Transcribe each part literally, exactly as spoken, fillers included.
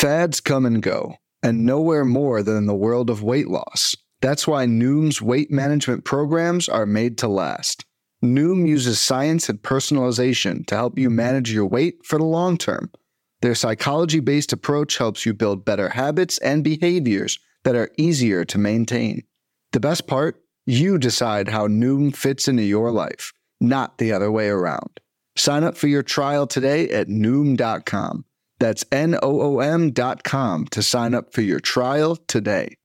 Fads come and go, and nowhere more than in the world of weight loss. That's why Noom's weight management programs are made to last. Noom uses science and personalization to help you manage your weight for the long term. Their psychology-based approach helps you build better habits and behaviors that are easier to maintain. The best part? You decide how Noom fits into your life, not the other way around. Sign up for your trial today at Noom dot com. That's N O O M dot com to sign up for your trial today.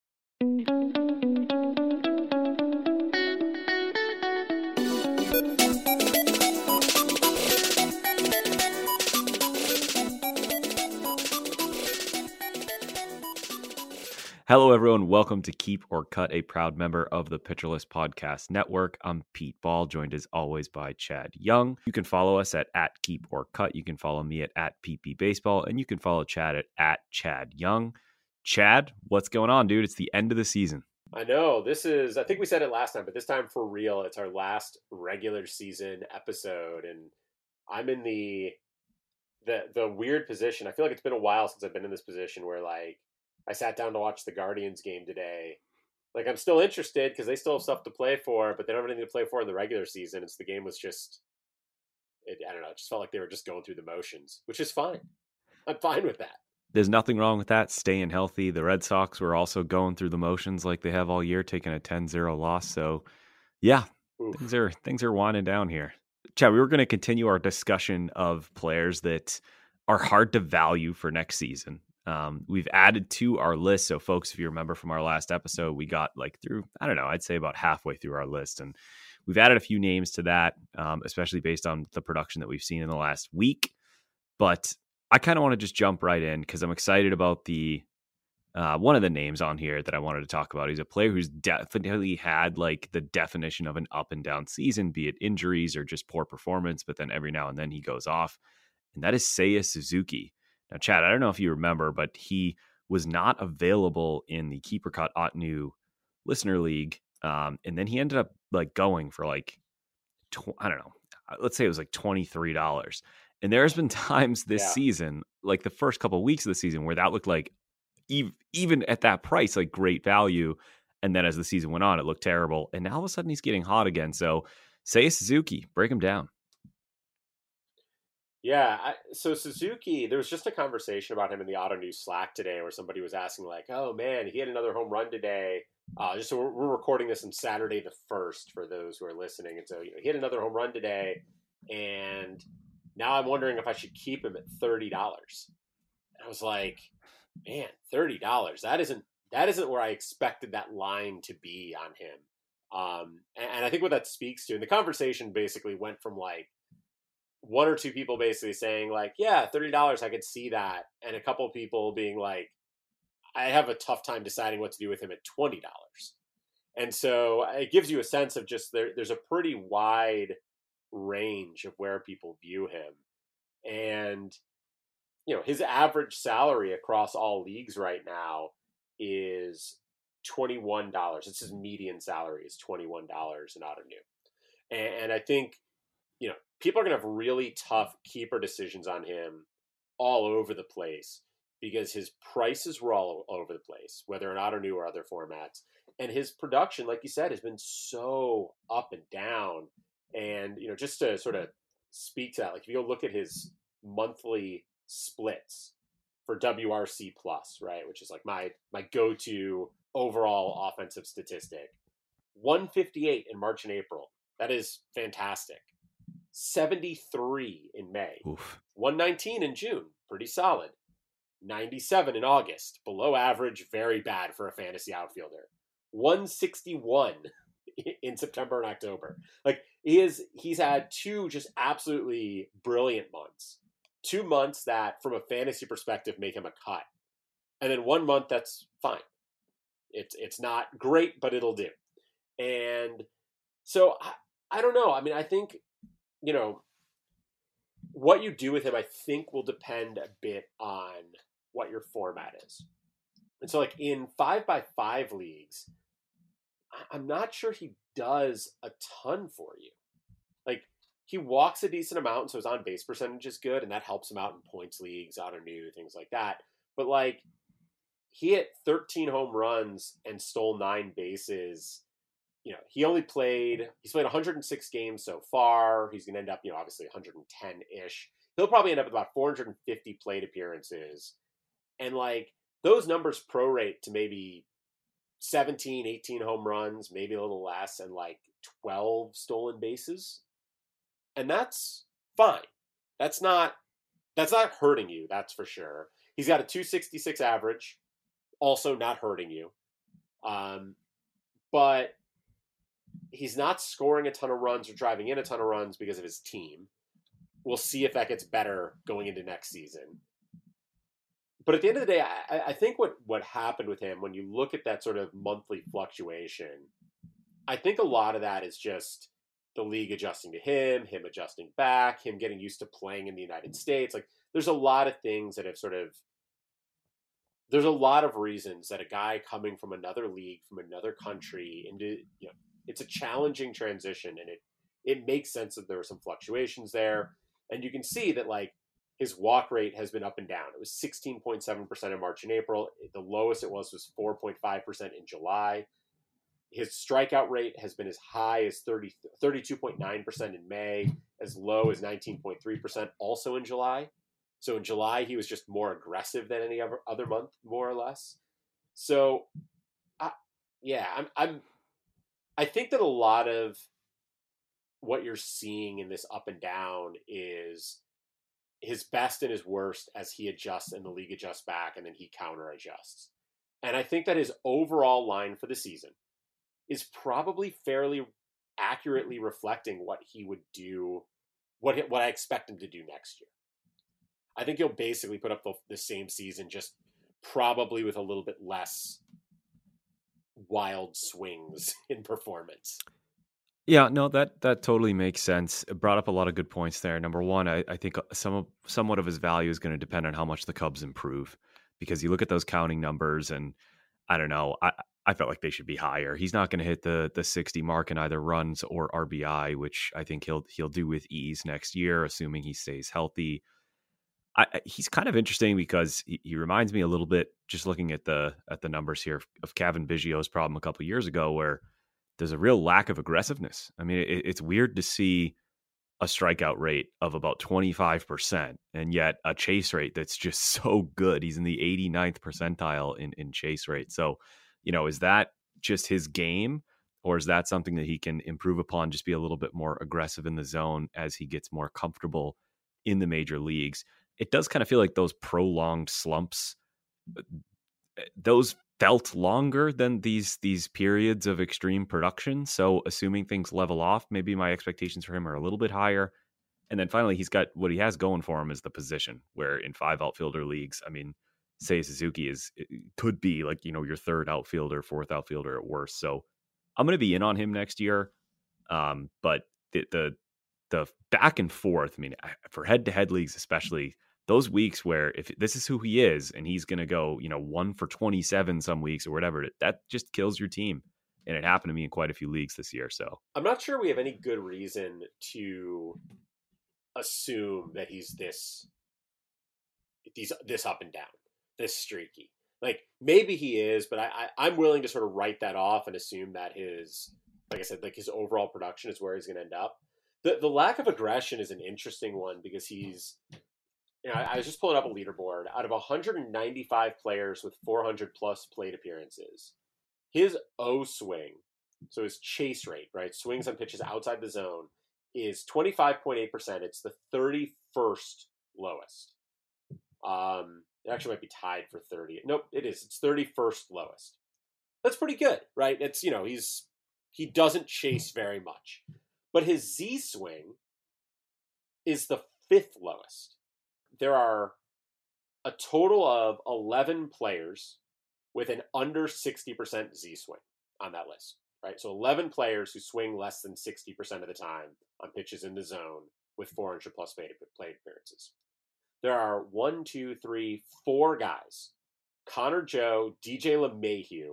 Hello, everyone. Welcome to Keep or Cut, a proud member of the Pitcherless Podcast Network. I'm Pete Ball, joined as always by Chad Young. You can follow us at, at Keep or Cut. You can follow me at, at P P Baseball, and you can follow Chad at, at Chad Young. Chad, what's going on, dude? It's the end of the season. I know. This is, I think we said it last time, but this time for real, it's our last regular season episode. And I'm in the, the, the weird position. I feel like it's been a while since I've been in this position where, like, I sat down to watch the Guardians game today. Like, I'm still interested because they still have stuff to play for, but they don't have anything to play for in the regular season. It's the game was just, it, I don't know, it just felt like they were just going through the motions, which is fine. I'm fine with that. There's nothing wrong with that, staying healthy. The Red Sox were also going through the motions like they have all year, taking a ten zero loss. So, yeah, Oof. things are things are winding down here. Chad, we were going to continue our discussion of players that are hard to value for next season. Um, we've added to our list. So folks, if you remember from our last episode, we got like through, I don't know, I'd say about halfway through our list. And we've added a few names to that, um, especially based on the production that we've seen in the last week. But I kind of want to just jump right in because I'm excited about the, uh, one of the names on here that I wanted to talk about. He's a player who's definitely had like the definition of an up and down season, be it injuries or just poor performance. But then every now and then he goes off, and that is Seiya Suzuki. Now, Chad, I don't know if you remember, but he was not available in the Keep or Cut Ottoneu Listener League. Um, and then he ended up like going for like, tw- I don't know, let's say it was like twenty-three dollars. And there's been times this yeah. season, like the first couple of weeks of the season, where that looked like ev- even at that price, like great value. And then as the season went on, it looked terrible. And now all of a sudden he's getting hot again. So Seiya Suzuki, break him down. Yeah, I, so Suzuki, there was just a conversation about him in the Ottoneu Slack today where somebody was asking like, oh man, he had another home run today. Uh, just so we're, we're recording this on Saturday the first for those who are listening. And so, you know, he had another home run today. And now I'm wondering if I should keep him at thirty dollars. And I was like, man, thirty dollars. That isn't, that isn't where I expected that line to be on him. Um, and, and I think what that speaks to, and the conversation basically went from like, one or two people basically saying like, yeah, thirty dollars, I could see that. And a couple of people being like, I have a tough time deciding what to do with him at twenty dollars. And so it gives you a sense of just there, there's a pretty wide range of where people view him. And, you know, his average salary across all leagues right now is twenty-one dollars. It's his median salary is twenty-one dollars in Ottoneu. And, and I think, you know, people are going to have really tough keeper decisions on him all over the place because his prices were all over the place, whether in Ottoneu or other formats. And his production, like you said, has been so up and down. And, you know, just to sort of speak to that, like if you go look at his monthly splits for W R C plus, right, which is like my, my go-to overall offensive statistic, one fifty-eight in March and April. That is fantastic. seventy-three in May, Oof. one nineteen in June, pretty solid. ninety-seven in August, below average, very bad for a fantasy outfielder. one sixty-one in September and October. Like he is, he's had two just absolutely brilliant months. Two months that, from a fantasy perspective, make him a cut, and then one month that's fine. It's it's not great, but it'll do. And so I, I don't know. I mean, I think, you know, what you do with him, I think, will depend a bit on what your format is. And so, like, in five by five leagues, I'm not sure he does a ton for you. Like, he walks a decent amount, so his on-base percentage is good, and that helps him out in points leagues, Ottoneu, things like that. but like he hit thirteen home runs and stole nine bases. You know, he only played, he's played one hundred six games so far. He's going to end up, you know, obviously one hundred ten-ish. He'll probably end up with about four hundred fifty plate appearances. And like those numbers prorate to maybe seventeen, eighteen home runs, maybe a little less, and like twelve stolen bases. And that's fine. That's not, that's not hurting you. That's for sure. He's got a two sixty-six average, also not hurting you. Um, but he's not scoring a ton of runs or driving in a ton of runs because of his team. We'll see if that gets better going into next season. But at the end of the day, I, I think what, what happened with him, when you look at that sort of monthly fluctuation, I think a lot of that is just the league adjusting to him, him adjusting back, him getting used to playing in the United States. Like, there's a lot of things that have sort of, there's a lot of reasons that a guy coming from another league, from another country, into, you know, it's a challenging transition, and it, it makes sense that there are some fluctuations there. And you can see that, like, his walk rate has been up and down. It was sixteen point seven percent in March and April. The lowest it was was four point five percent in July. His strikeout rate has been as high as thirty, thirty-two point nine percent in May, as low as nineteen point three percent also in July. So in July, he was just more aggressive than any other, other month, more or less. So, I, yeah, I'm, I'm, I think that a lot of what you're seeing in this up and down is his best and his worst as he adjusts and the league adjusts back, and then he counter adjusts. And I think that his overall line for the season is probably fairly accurately reflecting what he would do, what what I expect him to do next year. I think he'll basically put up the, the same season, just probably with a little bit less wild swings in performance. Yeah, no, that that totally makes sense. It brought up a lot of good points there. Number one, I, I think some of, somewhat of his value is going to depend on how much the Cubs improve, because you look at those counting numbers, and I don't know, I, I felt like they should be higher. He's not going to hit the the sixty mark in either runs or R B I, which I think he'll he'll do with ease next year, assuming he stays healthy. I, he's kind of interesting because he, he reminds me a little bit, just looking at the at the numbers here, of Cavan Biggio's problem a couple of years ago, where there's a real lack of aggressiveness. I mean, it, it's weird to see a strikeout rate of about twenty-five percent and yet a chase rate that's just so good. He's in the eighty-ninth percentile in, in chase rate. So, you know, is that just his game, or is that something that he can improve upon, just be a little bit more aggressive in the zone as he gets more comfortable in the major leagues? It does kind of feel like those prolonged slumps, those felt longer than these these periods of extreme production. So assuming things level off, maybe my expectations for him are a little bit higher. And then finally, he's got what he has going for him is the position, where in five outfielder leagues, I mean, Seiya Suzuki is could be like, you know, your third outfielder, fourth outfielder at worst. So I'm going to be in on him next year. Um, but the, the the back and forth, I mean, for head to head leagues, especially, those weeks where if this is who he is and he's going to go, you know, one for twenty-seven some weeks or whatever, that just kills your team. And it happened to me in quite a few leagues this year. So I'm not sure we have any good reason to assume that he's this, he's this up and down, this streaky. Like, maybe he is, but I, I, I'm willing to sort of write that off and assume that his, like I said, like his overall production is where he's going to end up. The the lack of aggression is an interesting one, because he's, you know, I was just pulling up a leaderboard. Out of one hundred ninety-five players with four hundred plus plate appearances, his O swing, so his chase rate, right, swings on pitches outside the zone, is twenty-five point eight percent. It's the thirty-first lowest. Um, it actually might be tied for thirty. Nope, it is. It's thirty-first lowest. That's pretty good, right? It's, you know, he's he doesn't chase very much. But his Z swing is the fifth lowest. There are a total of eleven players with an under sixty percent Z swing on that list, right? So eleven players who swing less than sixty percent of the time on pitches in the zone with four hundred plus plate appearances. There are one, two, three, four guys: Connor Joe, D J LeMahieu,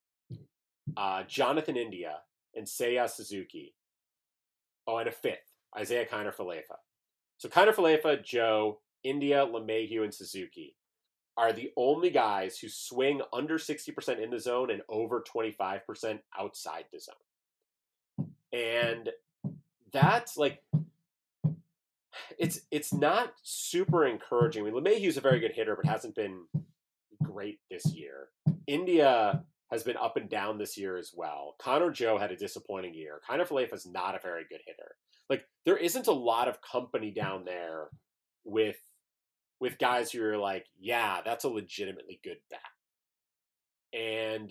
uh, Jonathan India, and Seiya Suzuki. Oh, and a fifth, Isaiah Kiner-Falefa. So Kiner-Falefa, Joe, India, LeMahieu, and Suzuki. are the only guys who swing under sixty percent in the zone and over twenty-five percent outside the zone. And that's like, it's it's not super encouraging. I mean, LeMahieu's a very good hitter, but hasn't been great this year. India has been up and down this year as well. Connor Joe had a disappointing year. Kiner Falefa is not a very good hitter. Like, there isn't a lot of company down there with with guys who are like, yeah, that's a legitimately good bat. And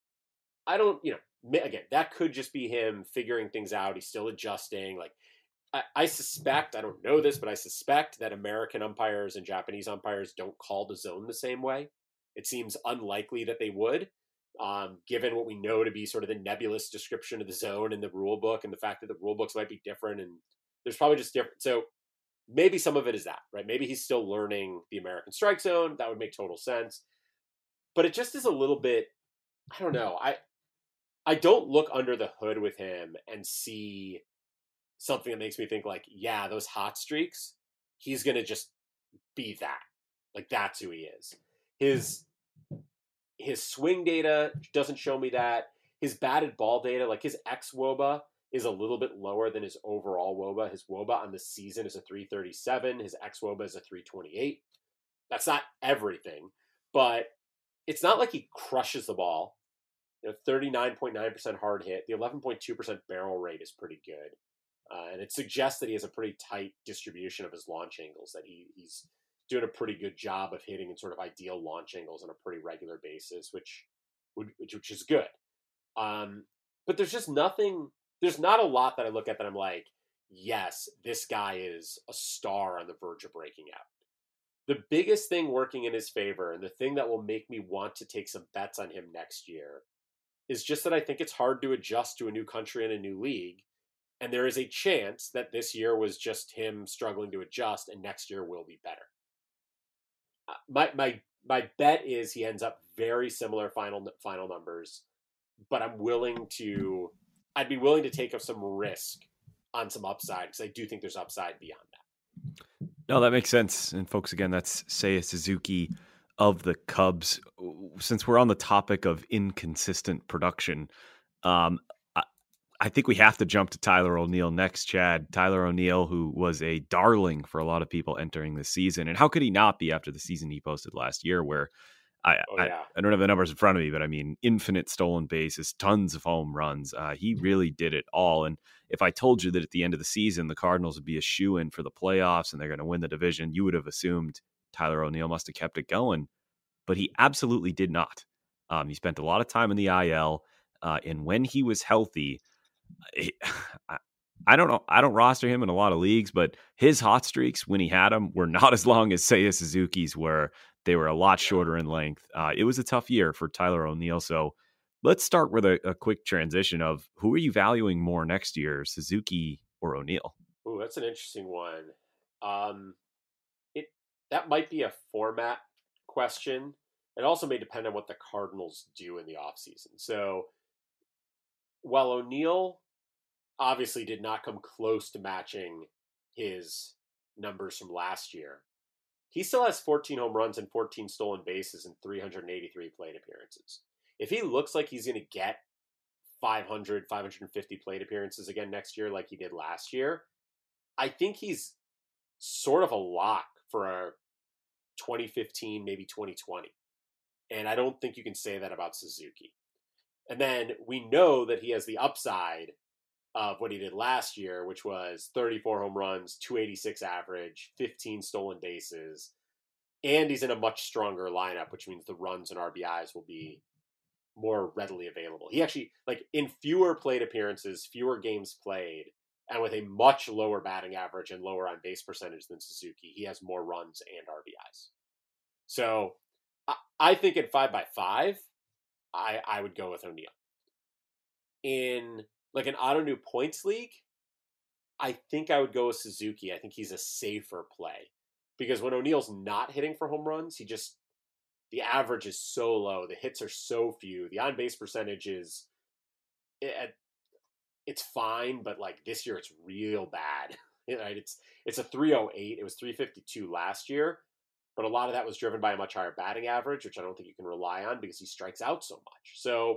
I don't, you know, again, that could just be him figuring things out. He's still adjusting. Like, I, I suspect, I don't know this, but I suspect that American umpires and Japanese umpires don't call the zone the same way. It seems unlikely that they would, um, given what we know to be sort of the nebulous description of the zone in the rule book and the fact that the rule books might be different. And there's probably just different. So maybe some of it is that, right? Maybe he's still learning the American strike zone. That would make total sense. But it just is a little bit, I don't know. I I don't look under the hood with him and see something that makes me think like, yeah, those hot streaks, he's going to just be that. Like, that's who he is. His his swing data doesn't show me that. His batted ball data, like his ex-WOBA, is a little bit lower than his overall WOBA. His WOBA on the season is a three thirty-seven. His ex-WOBA is a three twenty-eight. That's not everything, but it's not like he crushes the ball. You know, thirty-nine point nine percent hard hit. The eleven point two percent barrel rate is pretty good. Uh, and it suggests that he has a pretty tight distribution of his launch angles, that he, he's doing a pretty good job of hitting in sort of ideal launch angles on a pretty regular basis, which would, which, which is good. Um, but there's just nothing, there's not a lot that I look at that I'm like, yes, this guy is a star on the verge of breaking out. The biggest thing working in his favor, and the thing that will make me want to take some bets on him next year, is just that I think it's hard to adjust to a new country and a new league. And there is a chance that this year was just him struggling to adjust, and next year will be better. My my my bet is he ends up very similar final final numbers, but I'm willing to, I'd be willing to take up some risk on some upside, because I do think there's upside beyond that. No, that makes sense. And folks, again, that's Seiya Suzuki of the Cubs. Since we're on the topic of inconsistent production, um, I, I think we have to jump to Tyler O'Neill next, Chad. Tyler O'Neill, who was a darling for a lot of people entering the season. And how could he not be after the season he posted last year, where I, oh, yeah. I, I don't have the numbers in front of me, but I mean, infinite stolen bases, tons of home runs. Uh, he really did it all. And if I told you that at the end of the season, the Cardinals would be a shoo-in for the playoffs and they're going to win the division, you would have assumed Tyler O'Neill must have kept it going. But he absolutely did not. Um, he spent a lot of time in the I L. Uh, and when he was healthy, he, I, I don't know. I don't roster him in a lot of leagues, but his hot streaks when he had them were not as long as Seiya Suzuki's were. They were a lot shorter in length. Uh, it was a tough year for Tyler O'Neill. So let's start with a, a quick transition of who are you valuing more next year, Suzuki or O'Neill? Ooh, that's an interesting one. Um, it that might be a format question. It also may depend on what the Cardinals do in the offseason. So while O'Neill obviously did not come close to matching his numbers from last year, he still has fourteen home runs and fourteen stolen bases and three hundred eighty-three plate appearances. If he looks like he's going to get five hundred, five hundred fifty plate appearances again next year like he did last year, I think he's sort of a lock for a twenty fifteen, maybe twenty twenty. And I don't think you can say that about Suzuki. And then we know that he has the upside of what he did last year, which was thirty-four home runs, two eighty-six average, fifteen stolen bases. And he's in a much stronger lineup, which means the runs and R B Is will be more readily available. He actually, like, in fewer plate appearances, fewer games played, and with a much lower batting average and lower on base percentage than Suzuki, he has more runs and R B Is. So I, I think at five by five, I, I would go with O'Neill. In like an auto new points league, I think I would go with Suzuki. I think he's a safer play, because when O'Neill's not hitting for home runs, he just, the average is so low. The hits are so few. The on-base percentage is, it, it's fine, but like this year it's real bad. Right? It's, it's a three oh eight. It was three fifty-two last year. but a lot of that was driven by a much higher batting average, which I don't think you can rely on because he strikes out so much. So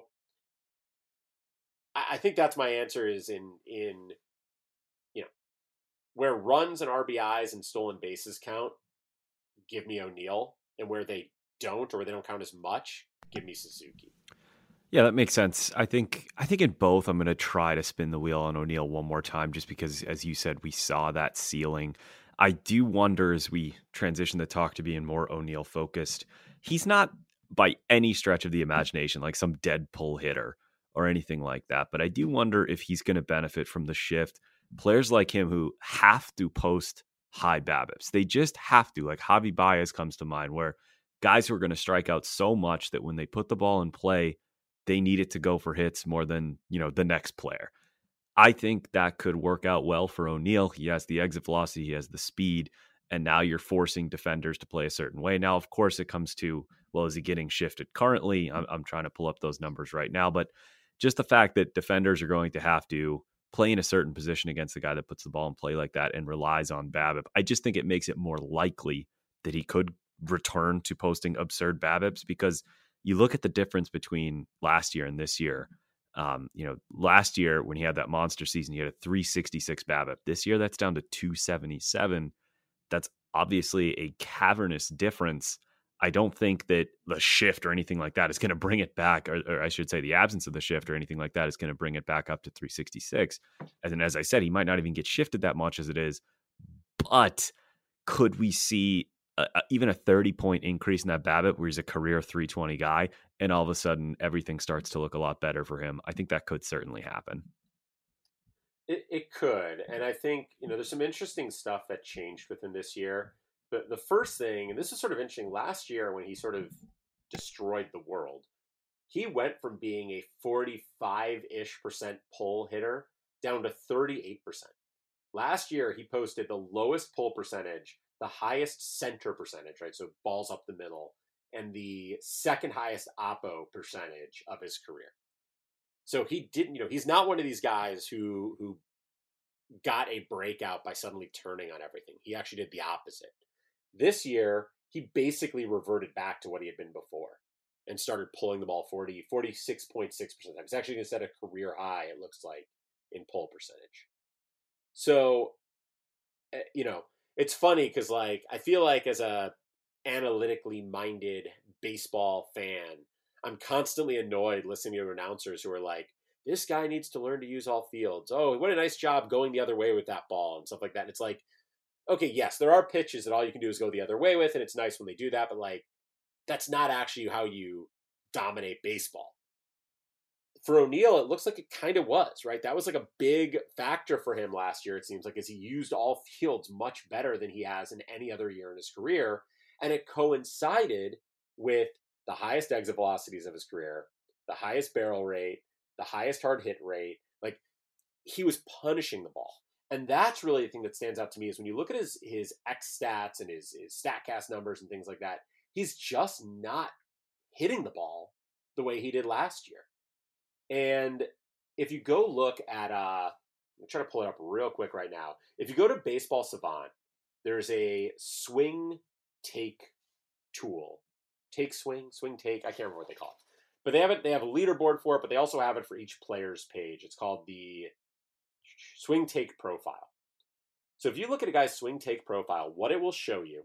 I, I think that's my answer is in, in, you know, where runs and R B Is and stolen bases count, give me O'Neill, and where they don't, or where they don't count as much, give me Suzuki. Yeah, that makes sense. I think I think in both, I'm going to try to spin the wheel on O'Neill one more time, just because, as you said, we saw that ceiling. I do wonder as we transition the talk to being more O'Neill focused. He's not by any stretch of the imagination like some dead pull hitter or anything like that, but I do wonder if he's going to benefit from the shift. Players like him who have to post high BABIPs, they just have to. Like Javi Baez comes to mind, where guys who are going to strike out so much that when they put the ball in play, they need it to go for hits more than, you know, the next player. I think that could work out well for O'Neill. He has the exit velocity, he has the speed, and now you're forcing defenders to play a certain way. Now, of course, it comes to, well, is he getting shifted currently? I'm, I'm trying to pull up those numbers right now, but just the fact that defenders are going to have to play in a certain position against the guy that puts the ball in play like that and relies on BABIP, I just think it makes it more likely that he could return to posting absurd BABIPs, because you look at the difference between last year and this year. Um, you know, last year when he had that monster season, he had a three sixty-six BABIP. This year, that's down to two seventy-seven. That's obviously a cavernous difference. I don't think that the shift or anything like that is going to bring it back, or, or I should say the absence of the shift or anything like that is going to bring it back up to three sixty-six. And as I said, he might not even get shifted that much as it is, but could we see a, a, even a thirty point increase in that BABIP where he's a career three twenty guy and all of a sudden everything starts to look a lot better for him? I think that could certainly happen. It, it could. And I think, you know, there's some interesting stuff that changed with him this year. But the first thing, and this is sort of interesting, last year when he sort of destroyed the world, he went from being a forty-five-ish percent pull hitter down to thirty-eight percent. Last year, he posted the lowest pull percentage, the highest center percentage, right? So balls up the middle, and the second highest oppo percentage of his career. So he didn't, you know, he's not one of these guys who who got a breakout by suddenly turning on everything. He actually did the opposite. This year, he basically reverted back to what he had been before and started pulling the ball forty, forty-six point six percent. He's actually going to set a career high, it looks like, in pull percentage. So, you know, it's funny because, like, I feel like as a analytically minded baseball fan, I'm constantly annoyed listening to announcers who are like, this guy needs to learn to use all fields. Oh, what a nice job going the other way with that ball and stuff like that. And it's like, okay, yes, there are pitches that all you can do is go the other way with, and it's nice when they do that, but like, that's not actually how you dominate baseball. For O'Neill, it looks like it kind of was, right? That was like a big factor for him last year, it seems like, as he used all fields much better than he has in any other year in his career. And it coincided with the highest exit velocities of his career, the highest barrel rate, the highest hard hit rate. Like, he was punishing the ball. And that's really the thing that stands out to me is when you look at his his X stats and his, his StatCast numbers and things like that, he's just not hitting the ball the way he did last year. And if you go look at, uh, I'm trying to pull it up real quick right now. If you go to Baseball Savant, there's a swing take tool. Take swing, swing take, I can't remember what they call it. But they have it, they have a leaderboard for it, but they also have it for each player's page. It's called the swing take profile. So if you look at a guy's swing take profile, what it will show you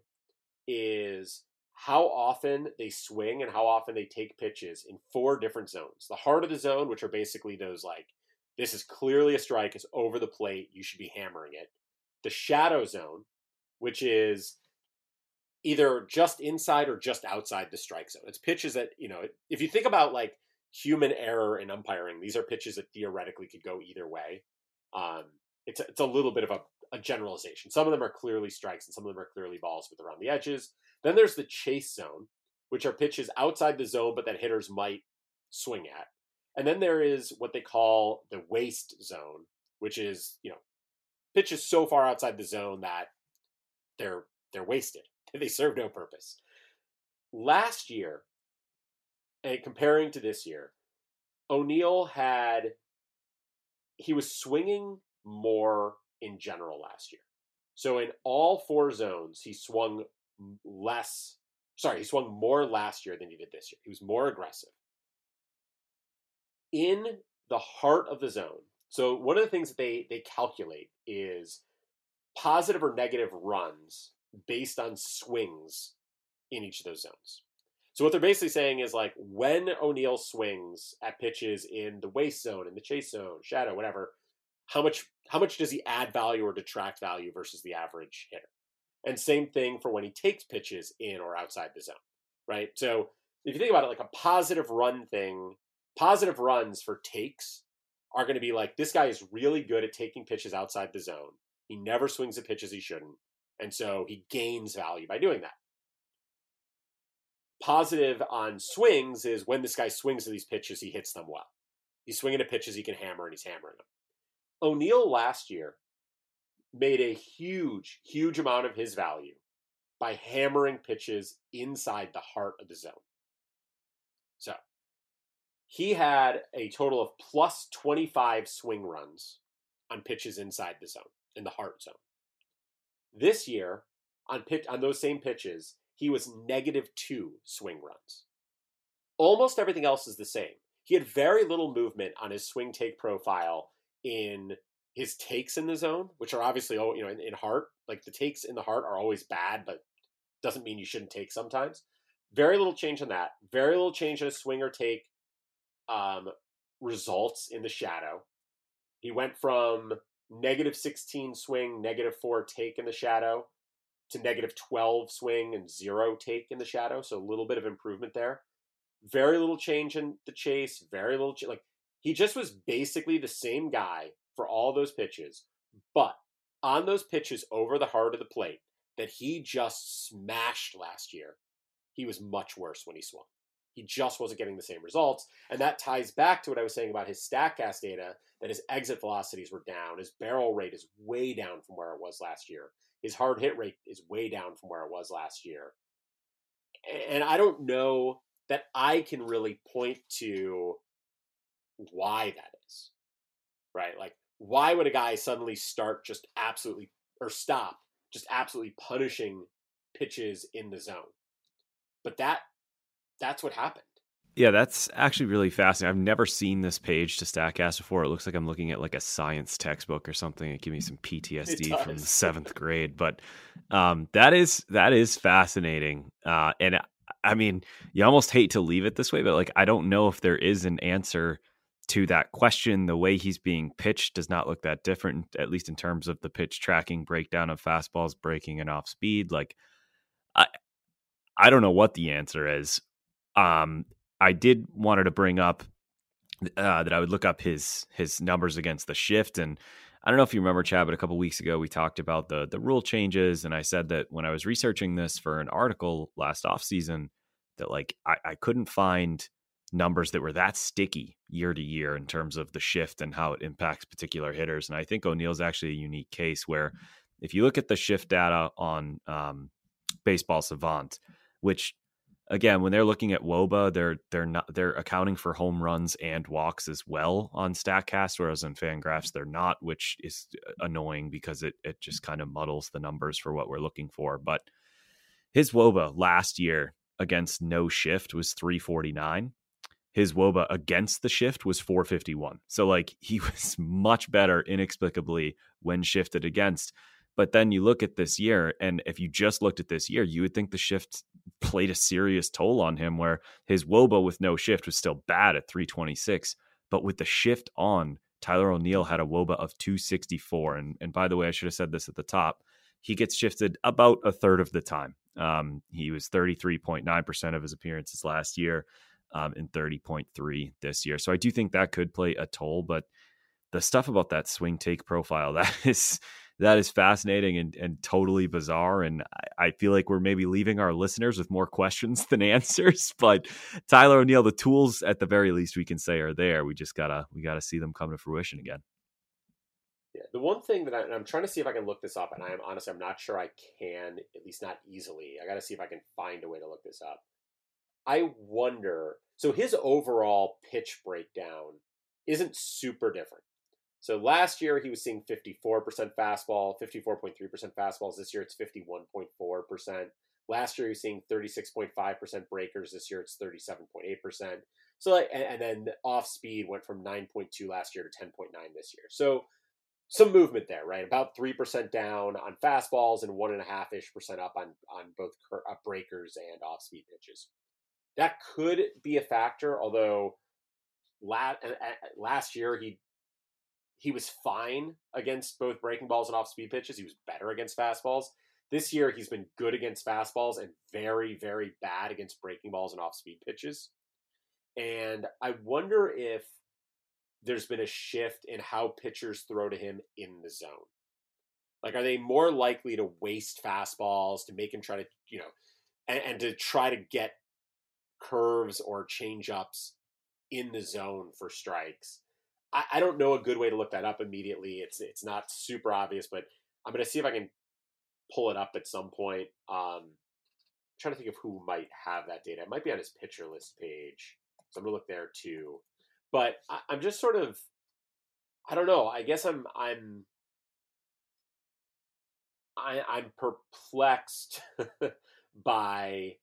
is how often they swing and how often they take pitches in four different zones. The heart of the zone, which are basically those like, this is clearly a strike, it's over the plate, you should be hammering it. The shadow zone, which is either just inside or just outside the strike zone. It's pitches that, you know, if you think about like human error in umpiring, these are pitches that theoretically could go either way. Um, it's, a, it's a little bit of a, a generalization. Some of them are clearly strikes and some of them are clearly balls with around the edges. Then there's the chase zone, which are pitches outside the zone, but that hitters might swing at. And then there is what they call the waste zone, which is, you know, pitches so far outside the zone that they're they're wasted. They serve no purpose. Last year, and comparing to this year, O'Neill had, he was swinging more in general last year. So in all four zones, he swung less, sorry, he swung more last year than he did this year. He was more aggressive. In the heart of the zone, so one of the things that they, they calculate is positive or negative runs based on swings in each of those zones. So what they're basically saying is like when O'Neill swings at pitches in the waste zone, in the chase zone, shadow, whatever, how much how much does he add value or detract value versus the average hitter? And same thing for when he takes pitches in or outside the zone, right? So if you think about it, like a positive run thing, positive runs for takes are going to be like, this guy is really good at taking pitches outside the zone. He never swings at pitches he shouldn't. And so he gains value by doing that. Positive on swings is when this guy swings at these pitches, he hits them well. He's swinging at pitches he can hammer, and he's hammering them. O'Neill last year made a huge, huge amount of his value by hammering pitches inside the heart of the zone. So he had a total of plus twenty-five swing runs on pitches inside the zone, in the heart zone. This year, on pitch, on those same pitches, he was negative two swing runs. Almost everything else is the same. He had very little movement on his swing take profile in his takes in the zone, which are obviously, you know, in, in heart. Like the takes in the heart are always bad, but doesn't mean you shouldn't take sometimes. Very little change in that. Very little change in his swing or take um, results in the shadow. He went from negative sixteen swing, negative four take in the shadow to negative twelve swing and zero take in the shadow. So a little bit of improvement there. Very little change in the chase. Very little, ch- like he just was basically the same guy for all those pitches. But on those pitches over the heart of the plate that he just smashed last year, he was much worse when he swung. He just wasn't getting the same results. And that ties back to what I was saying about his StatCast data, that his exit velocities were down. His barrel rate is way down from where it was last year. His hard hit rate is way down from where it was last year. And I don't know that I can really point to why that is, right? Like, why would a guy suddenly start just absolutely, or stop, just absolutely punishing pitches in the zone? But that, that's what happened. Yeah, that's actually really fascinating. I've never seen this page to StatCast before. It looks like I'm looking at like a science textbook or something. It gives me some P T S D from the seventh grade. But um, that is that is fascinating. Uh, and I mean, you almost hate to leave it this way, but like I don't know if there is an answer to that question. The way he's being pitched does not look that different, at least in terms of the pitch tracking breakdown of fastballs breaking and off speed. Like I, I don't know what the answer is. Um, I did wanted to bring up uh, that I would look up his his numbers against the shift, and I don't know if you remember, Chad, but a couple of weeks ago we talked about the the rule changes, and I said that when I was researching this for an article last offseason, that like I, I couldn't find numbers that were that sticky year to year in terms of the shift and how it impacts particular hitters. And I think O'Neill's actually a unique case where if you look at the shift data on um, Baseball Savant, which again, when they're looking at W O B A, they're they're not they're accounting for home runs and walks as well on StatCast, whereas on Fangraphs they're not, which is annoying because it it just kind of muddles the numbers for what we're looking for. But his W O B A last year against no shift was three forty-nine. His W O B A against the shift was four fifty-one. So like he was much better inexplicably when shifted against. But then you look at this year, and if you just looked at this year, you would think the shift played a serious toll on him, where his W O B A with no shift was still bad at three twenty-six. But with the shift on, Tyler O'Neill had a W O B A of two sixty-four. And, and by the way, I should have said this at the top. He gets shifted about a third of the time. Um, he was thirty-three point nine percent of his appearances last year um, and thirty point three this year. So I do think that could play a toll. But the stuff about that swing take profile, that is... That is fascinating and, and totally bizarre. And I, I feel like we're maybe leaving our listeners with more questions than answers. But Tyler O'Neill, the tools at the very least we can say are there. We just gotta we gotta see them come to fruition again. Yeah, the one thing that I, and I'm trying to see if I can look this up, and I'm honestly I'm not sure I can, at least not easily. I got to see if I can find a way to look this up. I wonder. So his overall pitch breakdown isn't super different. So last year he was seeing fifty-four percent fastball, fifty-four point three percent fastballs. This year it's fifty-one point four percent. Last year, he was seeing thirty-six point five percent breakers. This year, it's thirty-seven point eight percent. So, like, and, and then off speed went from nine point two last year to ten point nine this year. So, some movement there, right? About three percent down on fastballs and one and a half ish percent up on, on both cur- uh, breakers and off speed pitches. That could be a factor, although last, uh, last year he he was fine against both breaking balls and off speed pitches. He was better against fastballs. This year he's been good against fastballs and very, very bad against breaking balls and off speed pitches. And I wonder if there's been a shift in how pitchers throw to him in the zone. Like, are they more likely to waste fastballs, to make him try to, you know, and, and to try to get curves or change-ups in the zone for strikes? I, I don't know a good way to look that up immediately. It's it's not super obvious, but I'm going to see if I can pull it up at some point. Um, I'm trying to think of who might have that data. It might be on his pitcher list page. So I'm going to look there too. But I, I'm just sort of, I don't know. I guess I'm I'm I, I'm perplexed by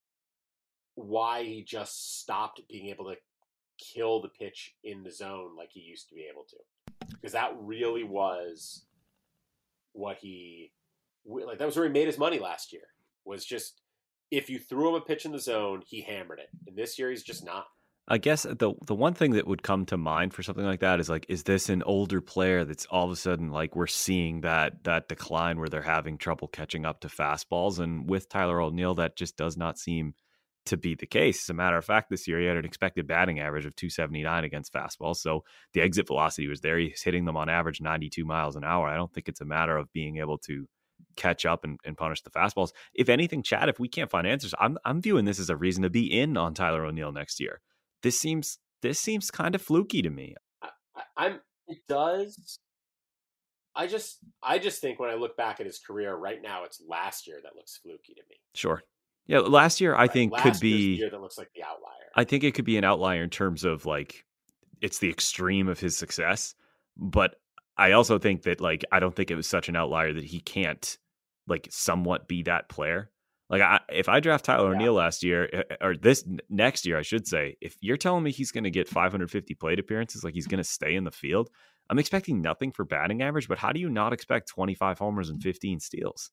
why he just stopped being able to kill the pitch in the zone like he used to be able to, because that really was what he like. That was where he made his money last year. Was just if you threw him a pitch in the zone, he hammered it. And this year, he's just not. I guess the the one thing that would come to mind for something like that is like, is this an older player that's all of a sudden like we're seeing that that decline where they're having trouble catching up to fastballs? And with Tyler O'Neill, that just does not seem to be the case. As a matter of fact, this year he had an expected batting average of two seventy-nine against fastballs. So the exit velocity was there. He's hitting them on average ninety-two miles an hour. I don't think it's a matter of being able to catch up and, and punish the fastballs. If anything, Chad, if we can't find answers, I'm I'm viewing this as a reason to be in on Tyler O'Neill next year. This seems this seems kind of fluky to me. I, I'm. It does. I just I just think when I look back at his career right now, it's last year that looks fluky to me. Sure. Yeah, last year I right. think last could be the year that looks like the outlier. I think it could be an outlier in terms of like it's the extreme of his success, but I also think that like I don't think it was such an outlier that he can't like somewhat be that player. Like, I, if I draft Tyler yeah. O'Neill last year, or this next year, I should say, if you're telling me he's going to get five hundred fifty plate appearances, like he's going to stay in the field, I'm expecting nothing for batting average, but how do you not expect twenty-five homers and fifteen steals?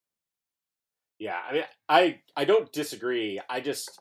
Yeah, I mean, I, I don't disagree. I just,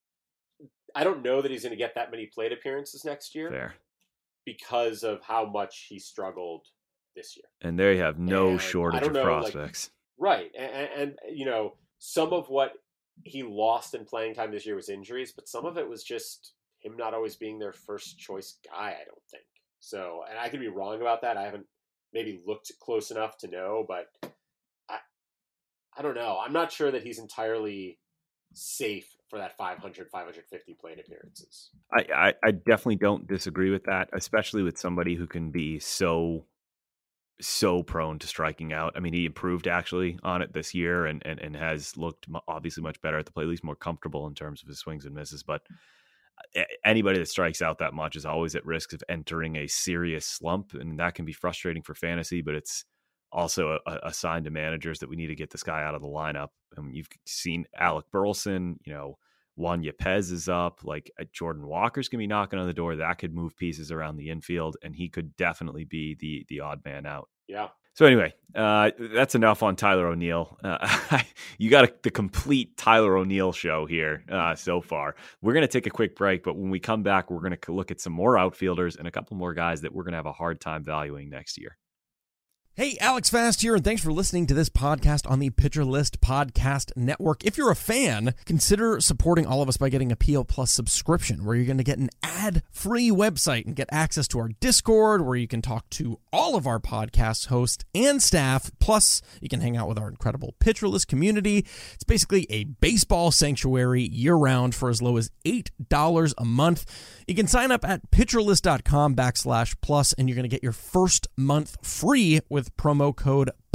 I don't know that he's going to get that many plate appearances next year. Fair. Because of how much he struggled this year. And there you have no and shortage of know, prospects. Like, right. And, and, and, you know, some of what he lost in playing time this year was injuries, but some of it was just him not always being their first choice guy, I don't think. So, and I could be wrong about that. I haven't maybe looked close enough to know, but I, I don't know. I'm not sure that he's entirely safe for that five hundred, five fifty plate appearances. I, I, I definitely don't disagree with that, especially with somebody who can be so so prone to striking out. I mean, he improved actually on it this year and, and, and has looked obviously much better at the plate, at least more comfortable in terms of his swings and misses. But anybody that strikes out that much is always at risk of entering a serious slump. And that can be frustrating for fantasy, but it's also a, a sign to managers that we need to get this guy out of the lineup. I mean, you've seen Alec Burleson, you know, Juan Yepez is up, like Jordan Walker's going to be knocking on the door. That could move pieces around the infield, and he could definitely be the the odd man out. Yeah. So anyway, uh, that's enough on Tyler O'Neill. Uh, you got a, the complete Tyler O'Neill show here uh, so far. We're going to take a quick break, but when we come back, we're going to look at some more outfielders and a couple more guys that we're going to have a hard time valuing next year. Hey, Alex Fast here, and thanks for listening to this podcast on the Pitcher List Podcast Network. If you're a fan, consider supporting all of us by getting a P L Plus subscription, where you're going to get an ad-free website and get access to our Discord, where you can talk to all of our podcast hosts and staff. Plus, you can hang out with our incredible Pitcher List community. It's basically a baseball sanctuary year-round for as low as eight dollars a month. You can sign up at pitcherlist.com backslash plus, and you're going to get your first month free with promo code P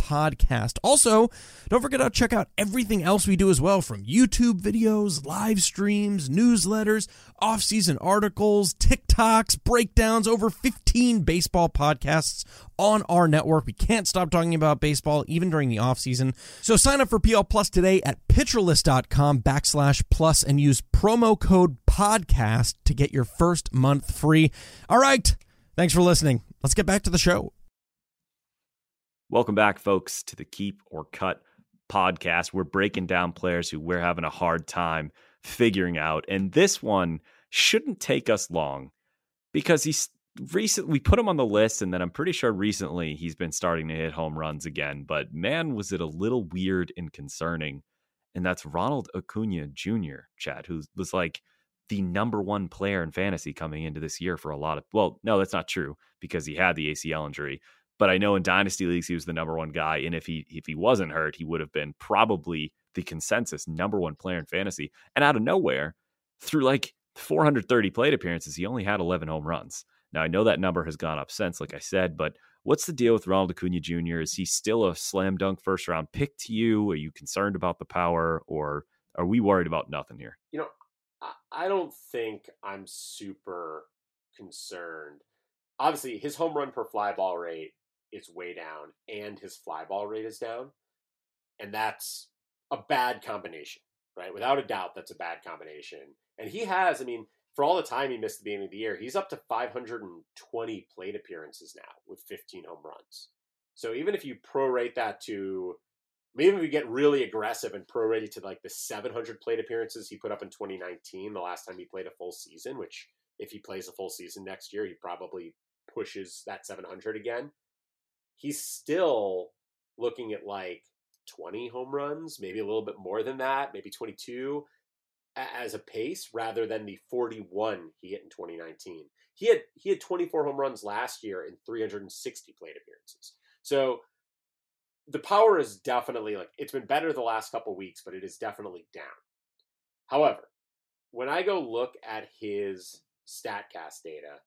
podcast. Also, don't forget to check out everything else we do as well, from YouTube videos, live streams, newsletters, off-season articles, TikToks, breakdowns, over fifteen baseball podcasts on our network. We can't stop talking about baseball even during the offseason. So sign up for P L Plus today at pitcherlist.com backslash plus and use promo code podcast to get your first month free. All right. Thanks for listening. Let's get back to the show. Welcome back, folks, to the Keep or Cut podcast. We're breaking down players who we're having a hard time figuring out. And this one shouldn't take us long because he's recent. We put him on the list, and then I'm pretty sure recently he's been starting to hit home runs again. But man, was it a little weird and concerning. And that's Ronald Acuna Junior, Chad, who was like the number one player in fantasy coming into this year for a lot of, well, no, that's not true because he had the A C L injury. But I know in dynasty leagues, he was the number one guy. And if he if he wasn't hurt, he would have been probably the consensus number one player in fantasy. And out of nowhere, through like four hundred thirty plate appearances, he only had eleven home runs. Now, I know that number has gone up since, like I said, but what's the deal with Ronald Acuna Junior? Is he still a slam dunk first round pick to you? Are you concerned about the power, or are we worried about nothing here? You know, I don't think I'm super concerned. Obviously, his home run per fly ball rate is way down, and his fly ball rate is down. And that's a bad combination, right? Without a doubt, that's a bad combination. And he has, I mean, for all the time he missed at the beginning of the year, he's up to five hundred twenty plate appearances now with fifteen home runs. So even if you prorate that to, even if you get really aggressive and prorate it to like the seven hundred plate appearances he put up in twenty nineteen, the last time he played a full season, which if he plays a full season next year, he probably pushes that seven hundred again. He's still looking at like twenty home runs, maybe a little bit more than that, maybe twenty-two as a pace, rather than the forty-one he hit in twenty nineteen. He had he had twenty-four home runs last year in three hundred sixty plate appearances. So the power is definitely, like, it's been better the last couple of weeks, but it is definitely down. However, when I go look at his StatCast data,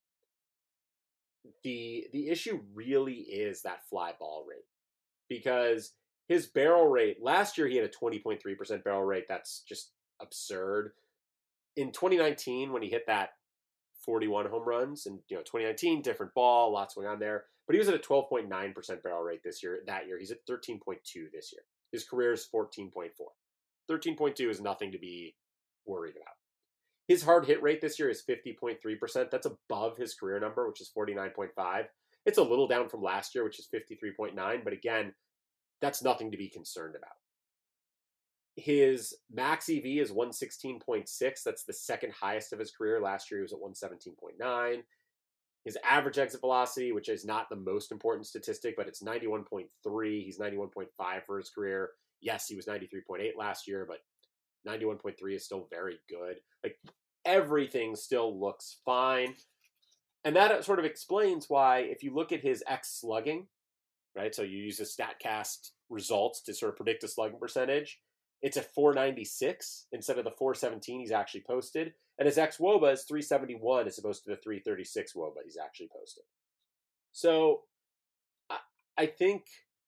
the the issue really is that fly ball rate, because his barrel rate last year, he had a twenty point three percent barrel rate. That's just absurd. In twenty nineteen, when he hit that forty-one home runs, and you know, twenty nineteen, different ball, lots going on there, but he was at a twelve point nine percent barrel rate this year. That year, he's at thirteen point two this year. His career is fourteen point four. thirteen point two is nothing to be worried about. His hard hit rate this year is fifty point three percent. That's above his career number, which is forty-nine point five. It's a little down from last year, which is fifty-three point nine, but again, that's nothing to be concerned about. His max E V is one sixteen point six. That's the second highest of his career. Last year, he was at one seventeen point nine. His average exit velocity, which is not the most important statistic, but it's ninety-one point three. He's ninety-one point five for his career. Yes, he was ninety-three point eight last year, but ninety-one point three is still very good. Like, everything still looks fine. And that sort of explains why, if you look at his X slugging, right? So you use the StatCast results to sort of predict the slugging percentage. It's a four ninety-six instead of the four seventeen he's actually posted. And his X W O B A is three seventy-one as opposed to the three thirty-six W O B A he's actually posted. So I, I think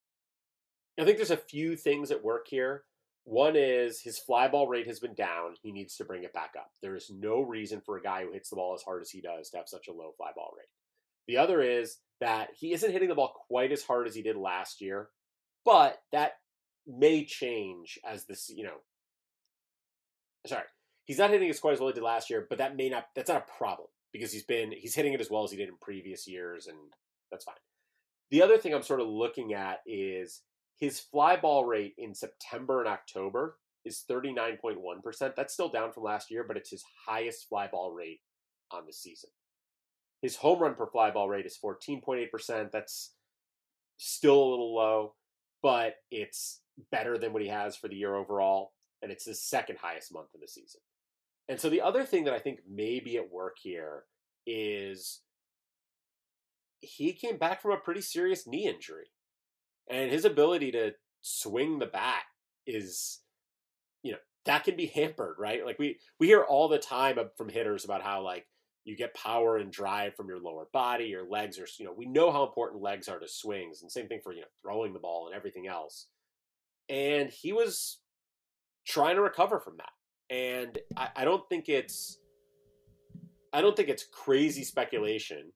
I think there's a few things at work here. One is his fly ball rate has been down. He needs to bring it back up. There is no reason for a guy who hits the ball as hard as he does to have such a low fly ball rate. The other is that he isn't hitting the ball quite as hard as he did last year, but that may change as this, you know, sorry, he's not hitting as quite as well as he did last year, but that may not, that's not a problem because he's been, he's hitting it as well as he did in previous years, and that's fine. The other thing I'm sort of looking at is his fly ball rate in September and October is thirty-nine point one percent. That's still down from last year, but it's his highest fly ball rate on the season. His home run per fly ball rate is fourteen point eight percent. That's still a little low, but it's better than what he has for the year overall, and it's his second highest month of the season. And so the other thing that I think may be at work here is he came back from a pretty serious knee injury, and his ability to swing the bat is, you know, that can be hampered, right? Like we, we hear all the time from hitters about how, like, You get power and drive from your lower body. Your legs are, you know, we know how important legs are to swings, and same thing for, you know, throwing the ball and everything else. And he was trying to recover from that. And I, I don't think it's, I don't think it's crazy speculation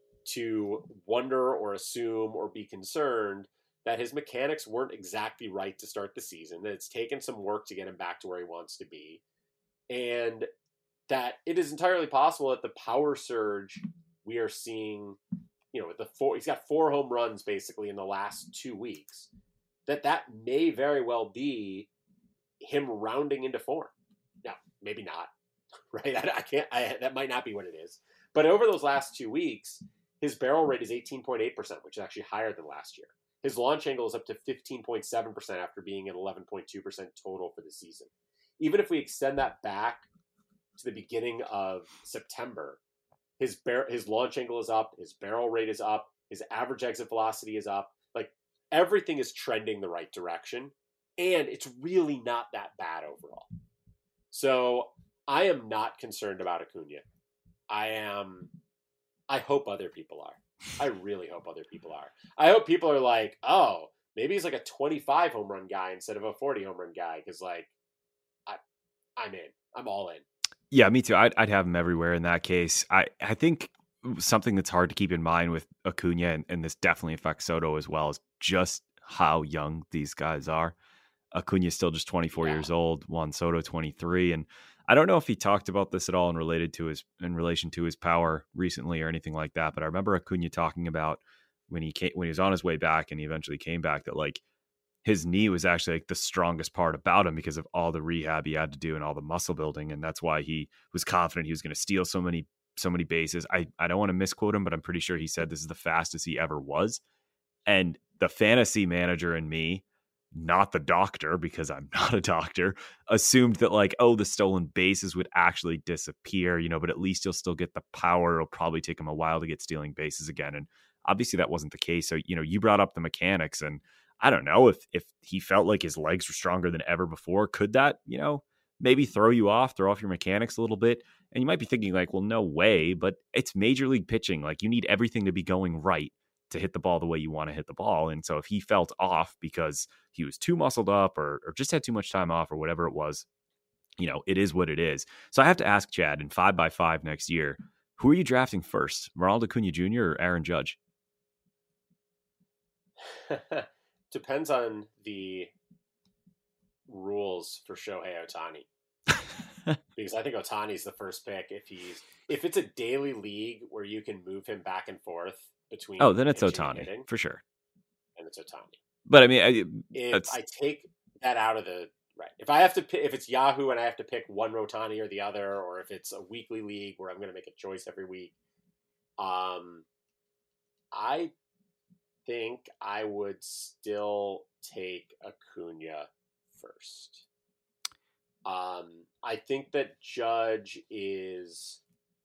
to wonder or assume or be concerned that his mechanics weren't exactly right to start the season, that it's taken some work to get him back to where he wants to be, and that it is entirely possible that the power surge we are seeing, you know, with the four, he's got four home runs basically in the last two weeks, that that may very well be him rounding into form. Now, maybe not, right? I, I can't, I, that might not be what it is. But over those last two weeks, his barrel rate is eighteen point eight percent, which is actually higher than last year. His launch angle is up to fifteen point seven percent after being at eleven point two percent total for the season. Even if we extend that back to the beginning of September, his bar- his launch angle is up, his barrel rate is up, his average exit velocity is up. Like, everything is trending the right direction, and it's really not that bad overall. So I am not concerned about Acuna. I am. I hope other people are. I really hope other people are. I hope people are like, oh, maybe he's like a twenty-five home run guy instead of a forty home run guy. Because, like, I, I'm in. I'm all in. Yeah, me too. I'd, I'd have him everywhere in that case. I, I think something that's hard to keep in mind with Acuna, and, and this definitely affects Soto as well, is just how young these guys are. Acuna is still just twenty-four yeah. years old, Juan Soto twenty-three, and I don't know if he talked about this at all in related to his in relation to his power recently or anything like that. But I remember Acuna talking about when he came when he was on his way back and he eventually came back, that like his knee was actually like the strongest part about him because of all the rehab he had to do and all the muscle building, and that's why he was confident he was going to steal so many so many bases. I I don't want to misquote him, but I'm pretty sure he said this is the fastest he ever was. And the fantasy manager in me, not the doctor, because I'm not a doctor, assumed that like, oh, the stolen bases would actually disappear, you know, but at least he'll still get the power. It'll probably take him a while to get stealing bases again. And obviously that wasn't the case. So, you know, you brought up the mechanics, and I don't know if, if he felt like his legs were stronger than ever before, could that, you know, maybe throw you off, throw off your mechanics a little bit? And you might be thinking like, well, no way, but it's major league pitching. Like, you need everything to be going right to hit the ball the way you want to hit the ball. And so if he felt off because he was too muscled up or, or just had too much time off or whatever it was, you know, it is what it is. So I have to ask Chad, in five by five next year, who are you drafting first, Ronald Acuna Junior or Aaron Judge? Depends on the rules for Shohei Ohtani. Because I think Ohtani's the first pick if he's if it's a daily league where you can move him back and forth between. Oh, then it's Ohtani for sure. And it's Ohtani. But I mean, I, if I take that out of the right, if I have to pick, if it's Yahoo and I have to pick one Ohtani or the other, or if it's a weekly league where I'm going to make a choice every week, um, I think I would still take Acuna first. Um, I think that Judge is,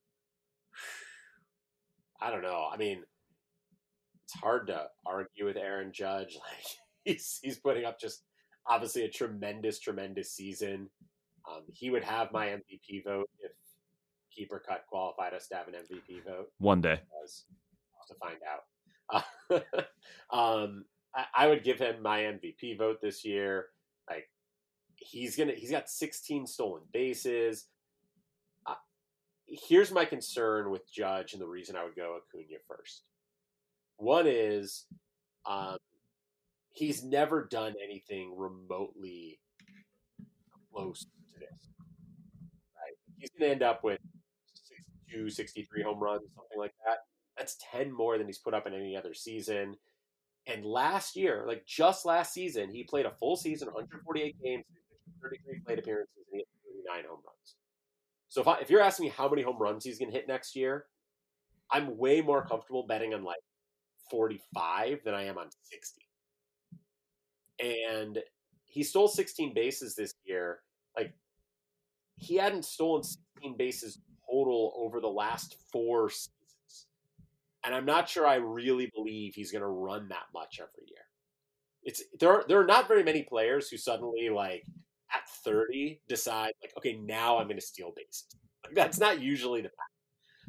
I don't know. I mean, it's hard to argue with Aaron Judge. Like, he's he's putting up just obviously a tremendous, tremendous season. Um, he would have my M V P vote if Keeper Cut qualified us to have an M V P vote. One day. I'll have to find out. Uh, um, I, I would give him my M V P vote this year. Like, he's gonna, he's got sixteen stolen bases. Uh, here's my concern with Judge, and the reason I would go Acuna first. One is, um, he's never done anything remotely close to this. Right? He's gonna end up with sixty-two, sixty-three home runs, something like that. That's ten more than he's put up in any other season. And last year, like just last season, he played a full season, one hundred forty-eight games, thirty-three plate appearances, and he had thirty-nine home runs. So if, I, if you're asking me how many home runs he's going to hit next year, I'm way more comfortable betting on like forty-five than I am on sixty. And he stole sixteen bases this year. Like, he hadn't stolen sixteen bases total over the last four seasons. And I'm not sure I really believe he's going to run that much every year. It's there are, there are not very many players who suddenly, like, at thirty decide, like, okay, now I'm going to steal bases. Like, that's not usually the path.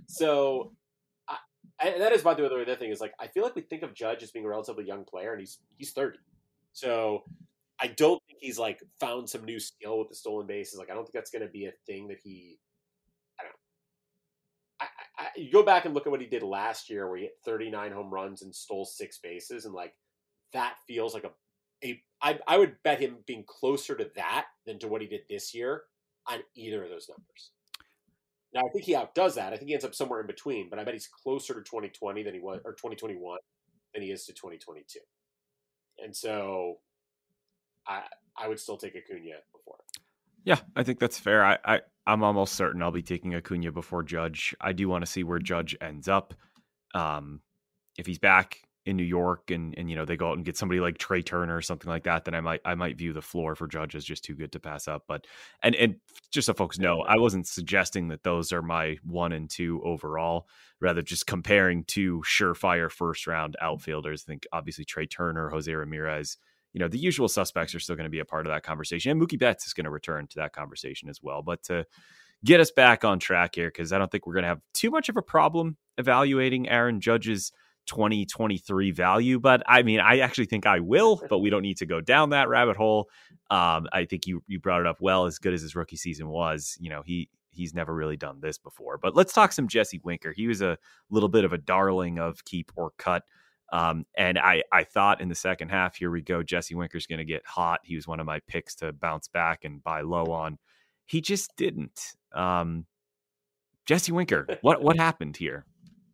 So I, and that is, by the way, the other thing is like, I feel like we think of Judge as being a relatively young player, and he's he's thirty. So I don't think he's like found some new skill with the stolen bases. Like, I don't think that's going to be a thing that he, I don't know. I, I, you go back and look at what he did last year where he hit thirty-nine home runs and stole six bases. And like, that feels like a, a I, I would bet him being closer to that than to what he did this year on either of those numbers. Now, I think he outdoes that. I think he ends up somewhere in between, but I bet he's closer to twenty twenty than he was, or twenty twenty-one than he is to twenty twenty-two. And so I I would still take Acuna before. Yeah, I think that's fair. I, I, I'm almost certain I'll be taking Acuna before Judge. I do want to see where Judge ends up. Um, if he's back in New York and, and, you know, they go out and get somebody like Trey Turner or something like that, then I might, I might view the floor for Judge as just too good to pass up. But, and, and just so folks know, I wasn't suggesting that those are my one and two overall, rather just comparing two surefire first round outfielders. I think obviously Trey Turner, Jose Ramirez, you know, the usual suspects are still going to be a part of that conversation. And Mookie Betts is going to return to that conversation as well. But to get us back on track here, because I don't think we're going to have too much of a problem evaluating Aaron Judge's twenty twenty-three value. But I mean, I actually think I will, but we don't need to go down that rabbit hole. Um, I think you you brought it up well. As good as his rookie season was, you know, he he's never really done this before. But let's talk some Jesse Winker. He was a little bit of a darling of keep or cut. Um, and I, I thought in the second half, here we go, Jesse Winker's going to get hot. He was one of my picks to bounce back and buy low on. He just didn't. Um, Jesse Winker, what what happened here?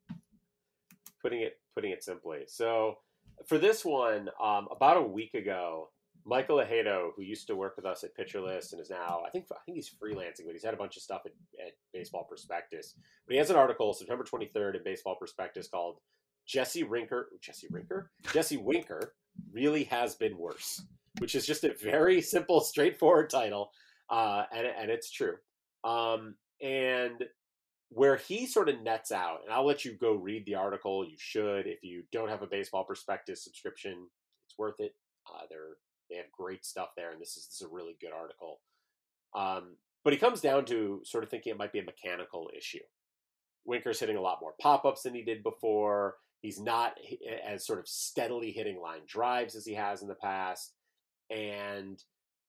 Putting it putting it simply. So for this one, um, about a week ago, Michael Ajedo, who used to work with us at Pitcher List and is now, I think I think he's freelancing, but he's had a bunch of stuff at, at Baseball Prospectus. But he has an article September twenty-third in Baseball Prospectus called Jesse Winker, Jesse Winker, Jesse Winker really has been worse, which is just a very simple, straightforward title, uh, and and it's true. Um, and where he sort of nets out, and I'll let you go read the article. You should, if you don't have a Baseball Prospectus subscription, it's worth it. Uh, they're they have great stuff there, and this is this is a really good article. Um, but he comes down to sort of thinking it might be a mechanical issue. Winker's hitting a lot more pop-ups than he did before. He's not as sort of steadily hitting line drives as he has in the past. And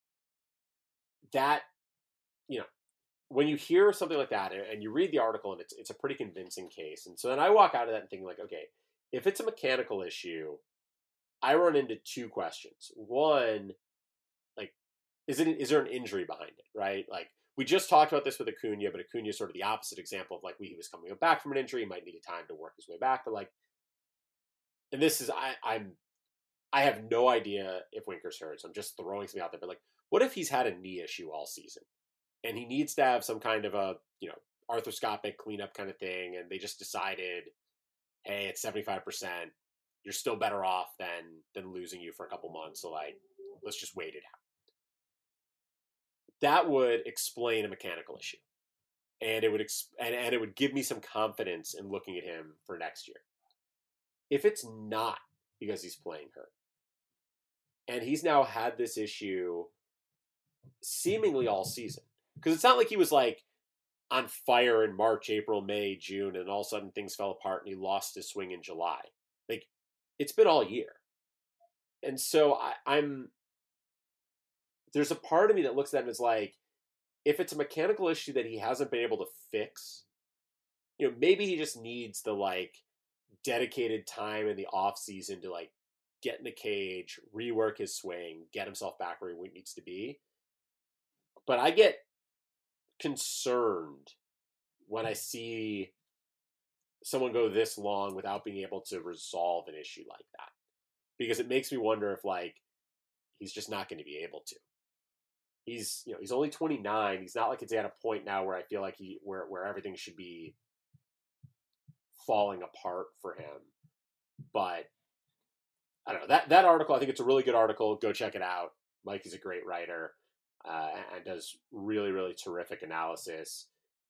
that, you know, when you hear something like that and you read the article and it's it's a pretty convincing case. And so then I walk out of that and thinking like, okay, if it's a mechanical issue, I run into two questions. One, like, is it is there an injury behind it, right? Like, we just talked about this with Acuna, but Acuna is sort of the opposite example of like, he was coming back from an injury, he might need time to work his way back. But like, and this is, I, I'm, I have no idea if Winker's hurt, so I'm just throwing something out there. But like, what if he's had a knee issue all season and he needs to have some kind of a, you know, arthroscopic cleanup kind of thing, and they just decided, hey, it's seventy-five percent. You're still better off than than losing you for a couple months. So like, let's just wait it out. That would explain a mechanical issue, and it would exp- and, and it would give me some confidence in looking at him for next year. If it's not because he's playing hurt, and he's now had this issue seemingly all season, because it's not like he was like on fire in March, April, May, June, and all of a sudden things fell apart and he lost his swing in July. Like, it's been all year. And so I, I'm, there's a part of me that looks at it and is like, if it's a mechanical issue that he hasn't been able to fix, you know, maybe he just needs the like dedicated time in the off season to like get in the cage, rework his swing, get himself back where he needs to be. But I get concerned when I see someone go this long without being able to resolve an issue like that, because it makes me wonder if like he's just not going to be able to. He's, you know, he's only twenty-nine. He's not like it's at a point now where I feel like he where where everything should be falling apart for him. But I don't know, that that article, I think it's a really good article. Go check it out. Mike is a great writer uh, and does really really terrific analysis.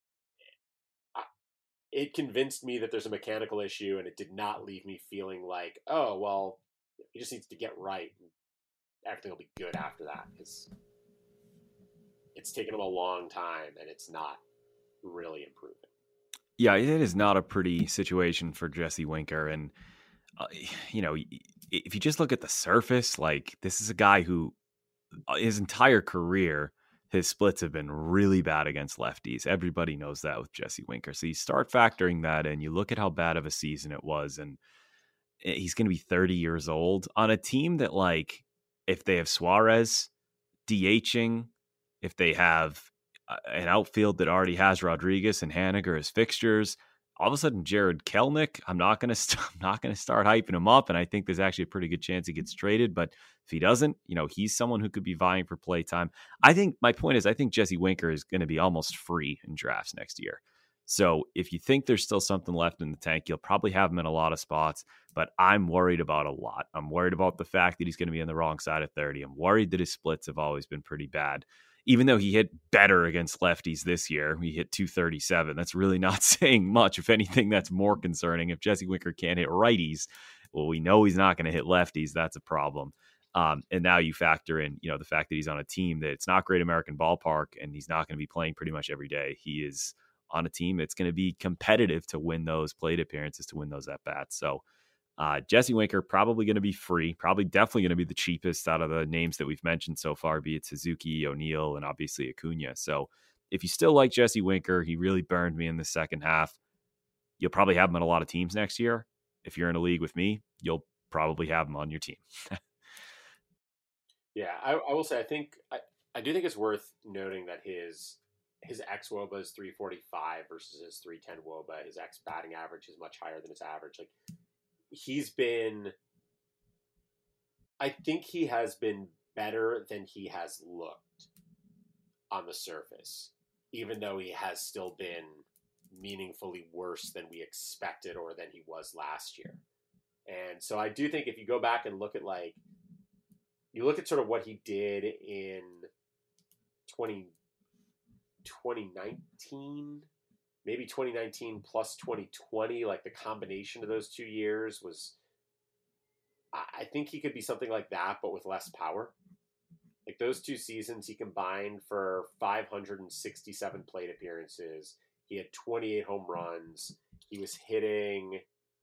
It convinced me that there's a mechanical issue, and it did not leave me feeling like, oh, well, he just needs to get right and everything will be good after that, because it's taken him a long time and it's not really improving. Yeah, it is not a pretty situation for Jesse Winker. And, uh, you know, if you just look at the surface, like this is a guy who his entire career, his splits have been really bad against lefties. Everybody knows that with Jesse Winker. So you start factoring that in, you look at how bad of a season it was, and he's going to be thirty years old on a team that, like, if they have Suarez DHing, if they have an outfield that already has Rodriguez and Haniger as fixtures, all of a sudden Jared Kelenic, I'm not going to st- I'm not going to start hyping him up, and I think there's actually a pretty good chance he gets traded. But if he doesn't, you know, he's someone who could be vying for play time. I think my point is, I think Jesse Winker is going to be almost free in drafts next year. So if you think there's still something left in the tank, you'll probably have him in a lot of spots, but I'm worried about a lot. I'm worried about the fact that he's going to be on the wrong side of thirty. I'm worried that his splits have always been pretty bad. Even though he hit better against lefties this year, he hit two thirty-seven. That's really not saying much. If anything, that's more concerning. If Jesse Winker can't hit righties, well, we know he's not going to hit lefties. That's a problem. Um, and now you factor in, you know, the fact that he's on a team that it's not Great American Ballpark, and he's not going to be playing pretty much every day. He is on a team that's going to be competitive to win those plate appearances, to win those at-bats. So uh, Jesse Winker probably going to be free, probably definitely going to be the cheapest out of the names that we've mentioned so far, be it Suzuki, O'Neill, and obviously Acuna. So if you still like Jesse Winker, he really burned me in the second half. You'll probably have him on a lot of teams next year. If you're in a league with me, you'll probably have him on your team. Yeah, I, I will say, I think, I, I do think it's worth noting that his his ex-W O B A is three forty-five versus his three ten W O B A. His ex-batting average is much higher than his average. Like, he's been, I think he has been better than he has looked on the surface, even though he has still been meaningfully worse than we expected or than he was last year. And so I do think if you go back and look at, like, you look at sort of what he did in twenty nineteen, maybe twenty nineteen plus twenty twenty, like the combination of those two years was, I think he could be something like that, but with less power. Like those two seasons, he combined for five hundred sixty-seven plate appearances. He had twenty-eight home runs. He was hitting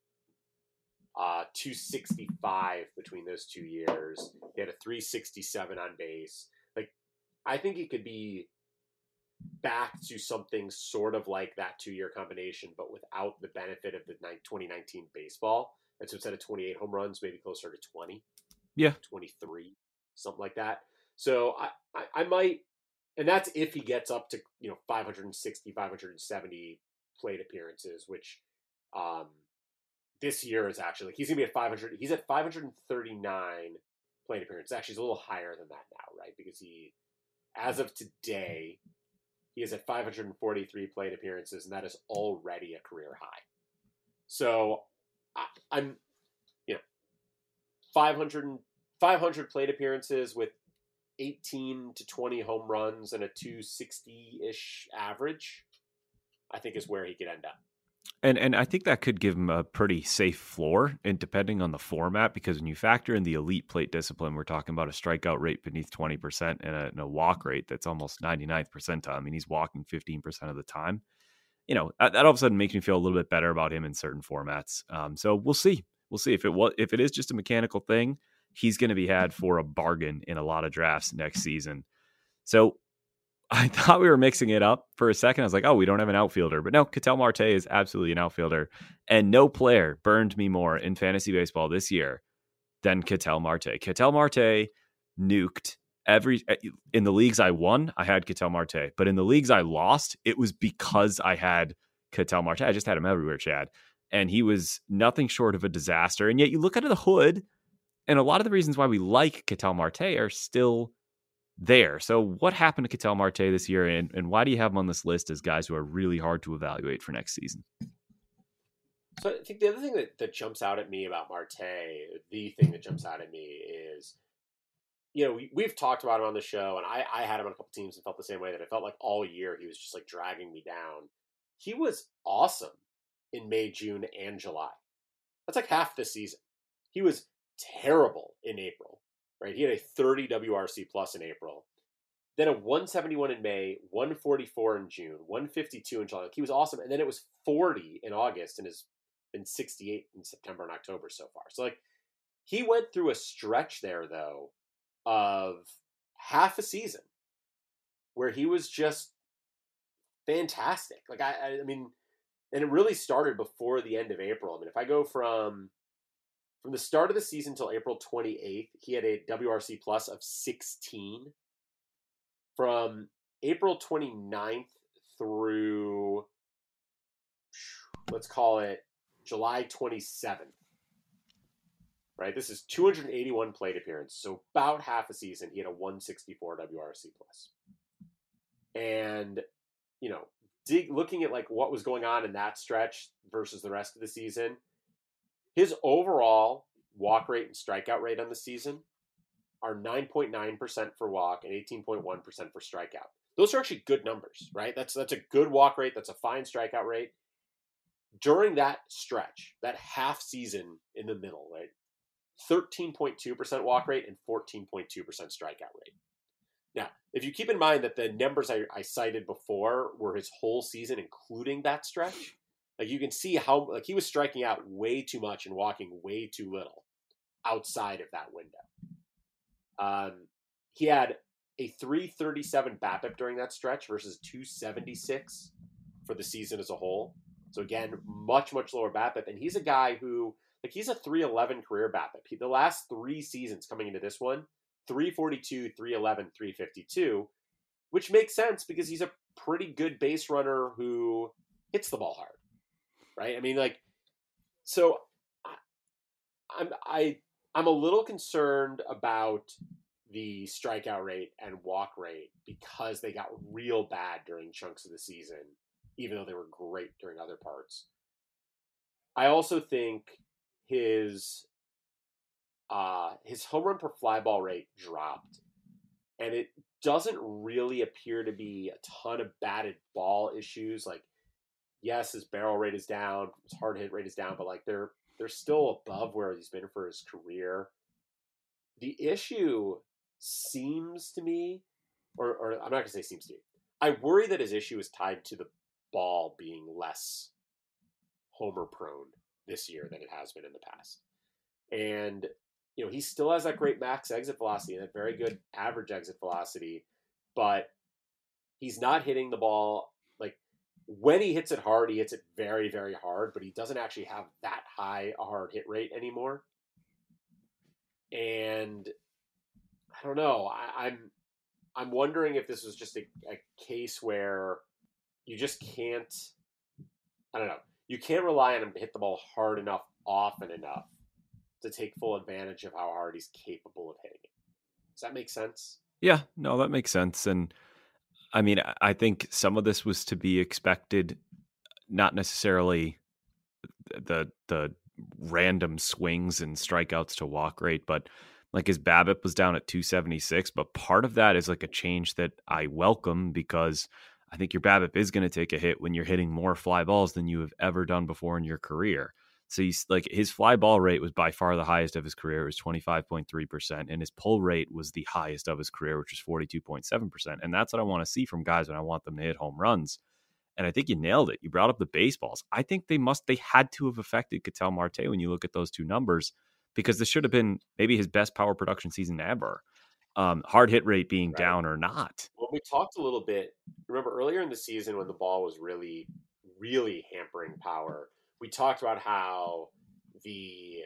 uh, two sixty-five between those two years. He had a three sixty-seven on base. Like, I think he could be back to something sort of like that two-year combination, but without the benefit of the twenty nineteen baseball. And so instead of twenty-eight home runs, maybe closer to twenty. Yeah. twenty-three, something like that. So I, I, I might, and that's if he gets up to, you know, five sixty, five seventy plate appearances, which um, this year is actually, like, he's going to be at five hundred, he's at five thirty-nine plate appearances. Actually, he's a little higher than that now, right? Because he, as of today, he is at five forty-three plate appearances, and that is already a career high. So I, I'm, you know, five hundred, five hundred plate appearances with eighteen to twenty home runs and a two sixty-ish average, I think is where he could end up. And and I think that could give him a pretty safe floor, and depending on the format, because when you factor in the elite plate discipline, we're talking about a strikeout rate beneath twenty percent and a, and a walk rate that's almost ninety-ninth percentile. I mean, he's walking fifteen percent of the time. You know, that, that all of a sudden makes me feel a little bit better about him in certain formats. Um, so we'll see. We'll see if it was, if it is just a mechanical thing, he's going to be had for a bargain in a lot of drafts next season. So I thought we were mixing it up for a second. I was like, oh, we don't have an outfielder. But no, Ketel Marte is absolutely an outfielder. And no player burned me more in fantasy baseball this year than Ketel Marte. Ketel Marte nuked every... In the leagues I won, I had Ketel Marte. But in the leagues I lost, it was because I had Ketel Marte. I just had him everywhere, Chad. And he was nothing short of a disaster. And yet you look under the hood, and a lot of the reasons why we like Ketel Marte are still there. So what happened to Ketel Marte this year, and, and why do you have him on this list as guys who are really hard to evaluate for next season? So I think the other thing that, that jumps out at me about Marte, the thing that jumps out at me is, you know, we, we've talked about him on the show, and I, I had him on a couple teams and felt the same way, that I felt like all year he was just like dragging me down. He was awesome in May, June, and July. That's like half the season. He was terrible in April, right? He had a thirty W R C plus in April. then a one seventy-one in May, one forty-four in June, one fifty-two in July. Like, he was awesome. And then it was forty in August and has been sixty-eight in September and October so far. So, like, he went through a stretch there, though, of half a season where he was just fantastic. Like, I, I mean, and it really started before the end of April. I mean, if I go from from the start of the season till April twenty-eighth, he had a W R C plus of sixteen. From April twenty-ninth through, let's call it July twenty-seventh, right? This is two hundred eighty-one plate appearances, so about half a season. He had a one sixty-four W R C plus. And, you know, dig, looking at like what was going on in that stretch versus the rest of the season, his overall walk rate and strikeout rate on the season are nine point nine percent for walk and eighteen point one percent for strikeout. Those are actually good numbers, right? That's that's a good walk rate. That's a fine strikeout rate. During that stretch, that half season in the middle, right? thirteen point two percent walk rate and fourteen point two percent strikeout rate. Now, if you keep in mind that the numbers I, I cited before were his whole season, including that stretch, like you can see how like he was striking out way too much and walking way too little outside of that window. Um, he had a three thirty-seven BABIP during that stretch versus two seventy-six for the season as a whole. So again, much, much lower BABIP. And he's a guy who, like, he's a three eleven career BABIP. He, the last three seasons coming into this one, three forty-two, three eleven, three fifty-two, which makes sense because he's a pretty good base runner who hits the ball hard, right? I mean, like, so I, I'm, I, I'm a little concerned about the strikeout rate and walk rate because they got real bad during chunks of the season, even though they were great during other parts. I also think his uh, his home run per fly ball rate dropped, and it doesn't really appear to be a ton of batted ball issues. Like, yes, his barrel rate is down, his hard hit rate is down, but like they're they're still above where he's been for his career. The issue seems to me, or, or I'm not going to say seems to me, I worry that his issue is tied to the ball being less homer prone this year than it has been in the past. And, you know, he still has that great max exit velocity and that very good average exit velocity, but he's not hitting the ball. Like, when he hits it hard, he hits it very, very hard, but he doesn't actually have that high a hard hit rate anymore. And I don't know. I, I'm I'm wondering if this was just a, a case where you just can't. I don't know. You can't rely on him to hit the ball hard enough, often enough, to take full advantage of how hard he's capable of hitting it. Does that make sense? Yeah, no, that makes sense. And I mean, I think some of this was to be expected, not necessarily the the random swings and strikeouts to walk rate, but like his BABIP was down at two seventy-six. But part of that is like a change that I welcome, because I think your BABIP is going to take a hit when you're hitting more fly balls than you have ever done before in your career. So he's like, his fly ball rate was by far the highest of his career. It was twenty-five point three percent. And his pull rate was the highest of his career, which was forty-two point seven percent. And that's what I want to see from guys when I want them to hit home runs. And I think you nailed it. You brought up the baseballs. I think they must, they had to have affected Ketel Marte when you look at those two numbers, because this should have been maybe his best power production season ever. Um, hard hit rate being right. down or not. Well, we talked a little bit, remember earlier in the season when the ball was really, really hampering power, we talked about how the,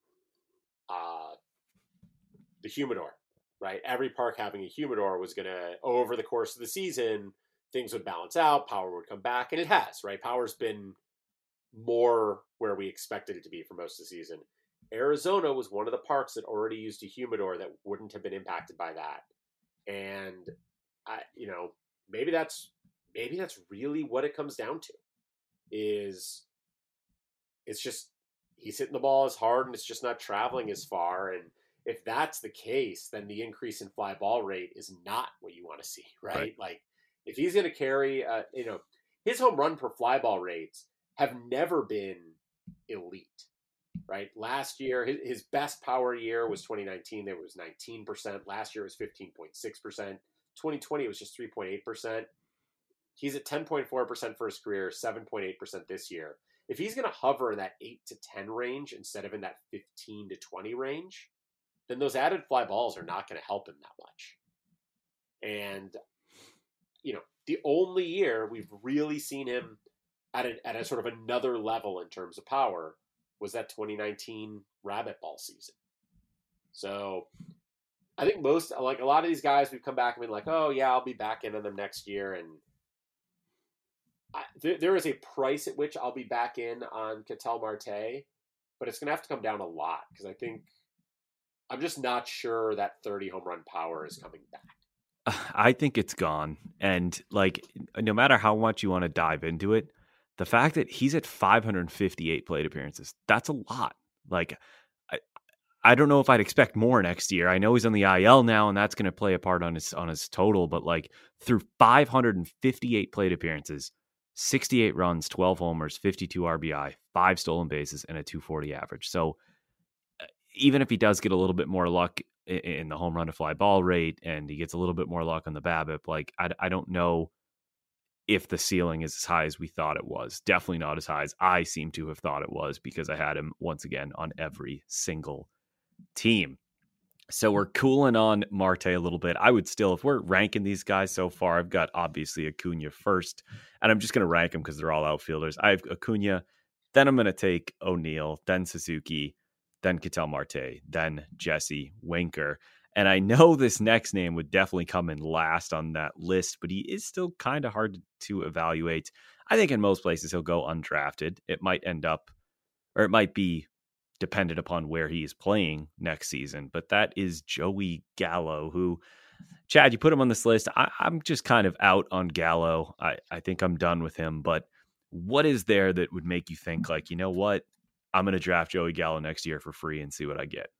uh, the humidor, right? Every park having a humidor was going to, over the course of the season, things would balance out, power would come back, and it has, right? Power's been more where we expected it to be for most of the season. Arizona was one of the parks that already used a humidor that wouldn't have been impacted by that. And I, you know, maybe that's, maybe that's really what it comes down to, is it's just, he's hitting the ball as hard and it's just not traveling as far. And if that's the case, then the increase in fly ball rate is not what you want to see, right? right. Like, if he's going to carry, uh, you know, his home run per fly ball rates have never been elite, right? Last year, his, his best power year was twenty nineteen. There was nineteen percent. Last year was fifteen point six percent. twenty twenty, it was just three point eight percent. He's at ten point four percent for his career, seven point eight percent this year. If he's going to hover in that eight to ten range instead of in that fifteen to twenty range, then those added fly balls are not going to help him that much. And, you know, the only year we've really seen him at a, at a sort of another level in terms of power was that twenty nineteen rabbit ball season. So I think most, like a lot of these guys, we've come back and been like, oh yeah, I'll be back into them next year. And I, there, there is a price at which I'll be back in on Ketel Marte, but it's going to have to come down a lot because I think I'm just not sure that thirty home run power is coming back. I think it's gone. And like, no matter how much you want to dive into it, the fact that he's at five hundred fifty-eight plate appearances, that's a lot. Like, I, I don't know if I'd expect more next year. I know he's on the I L now, and that's going to play a part on his on his total. But like, through five hundred fifty-eight plate appearances, sixty-eight runs, twelve homers, fifty-two R B I, five stolen bases, and a two forty average. So even if he does get a little bit more luck in the home run to fly ball rate, and he gets a little bit more luck on the BABIP, like I, I don't know if the ceiling is as high as we thought it was. Definitely not as high as I seem to have thought it was, because I had him once again on every single team. So we're cooling on Marte a little bit. I would still, if we're ranking these guys so far, I've got obviously Acuna first, and I'm just going to rank them because they're all outfielders. I have Acuna, then I'm going to take O'Neill, then Suzuki, then Ketel Marte, then Jesse Winker. And I know this next name would definitely come in last on that list, but he is still kind of hard to evaluate. I think in most places he'll go undrafted. It might end up, or it might be dependent upon where he is playing next season. But that is Joey Gallo, who, Chad, you put him on this list. I, I'm just kind of out on Gallo. I, I think I'm done with him. But what is there that would make you think, like, you know what? I'm going to draft Joey Gallo next year for free and see what I get.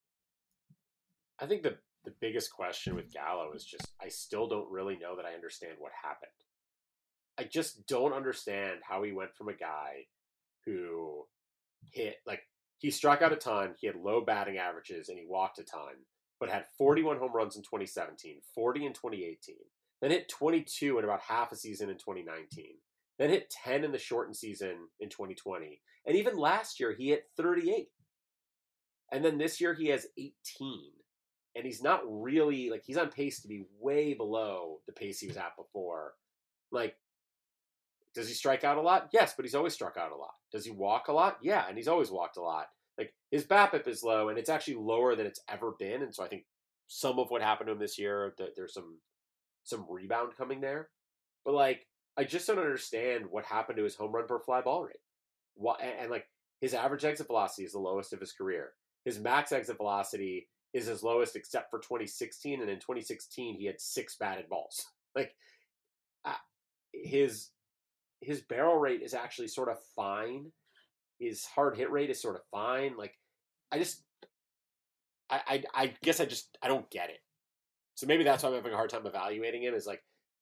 I think the, the biggest question with Gallo is just, I still don't really know that I understand what happened. I just don't understand how he went from a guy who hit, like, he struck out a ton, he had low batting averages, and he walked a ton, but had forty-one home runs in twenty seventeen, forty in twenty eighteen, then hit twenty-two in about half a season in twenty nineteen, then hit ten in the shortened season in twenty twenty, and even last year he hit thirty-eight. And then this year he has eighteen. And he's not really, like, he's on pace to be way below the pace he was at before. Like, does he strike out a lot? Yes, but he's always struck out a lot. Does he walk a lot? Yeah, and he's always walked a lot. Like, his BABIP is low, and it's actually lower than it's ever been. And so I think some of what happened to him this year, that there's some some rebound coming there. But, like, I just don't understand what happened to his home run per fly ball rate. What, and, and, like, his average exit velocity is the lowest of his career. His max exit velocity is his lowest except for twenty sixteen, and in twenty sixteen he had six batted balls. Like, uh, his his barrel rate is actually sort of fine. His hard hit rate is sort of fine. Like, I just, I, I, I guess I just, I don't get it. So maybe that's why I'm having a hard time evaluating him, is like,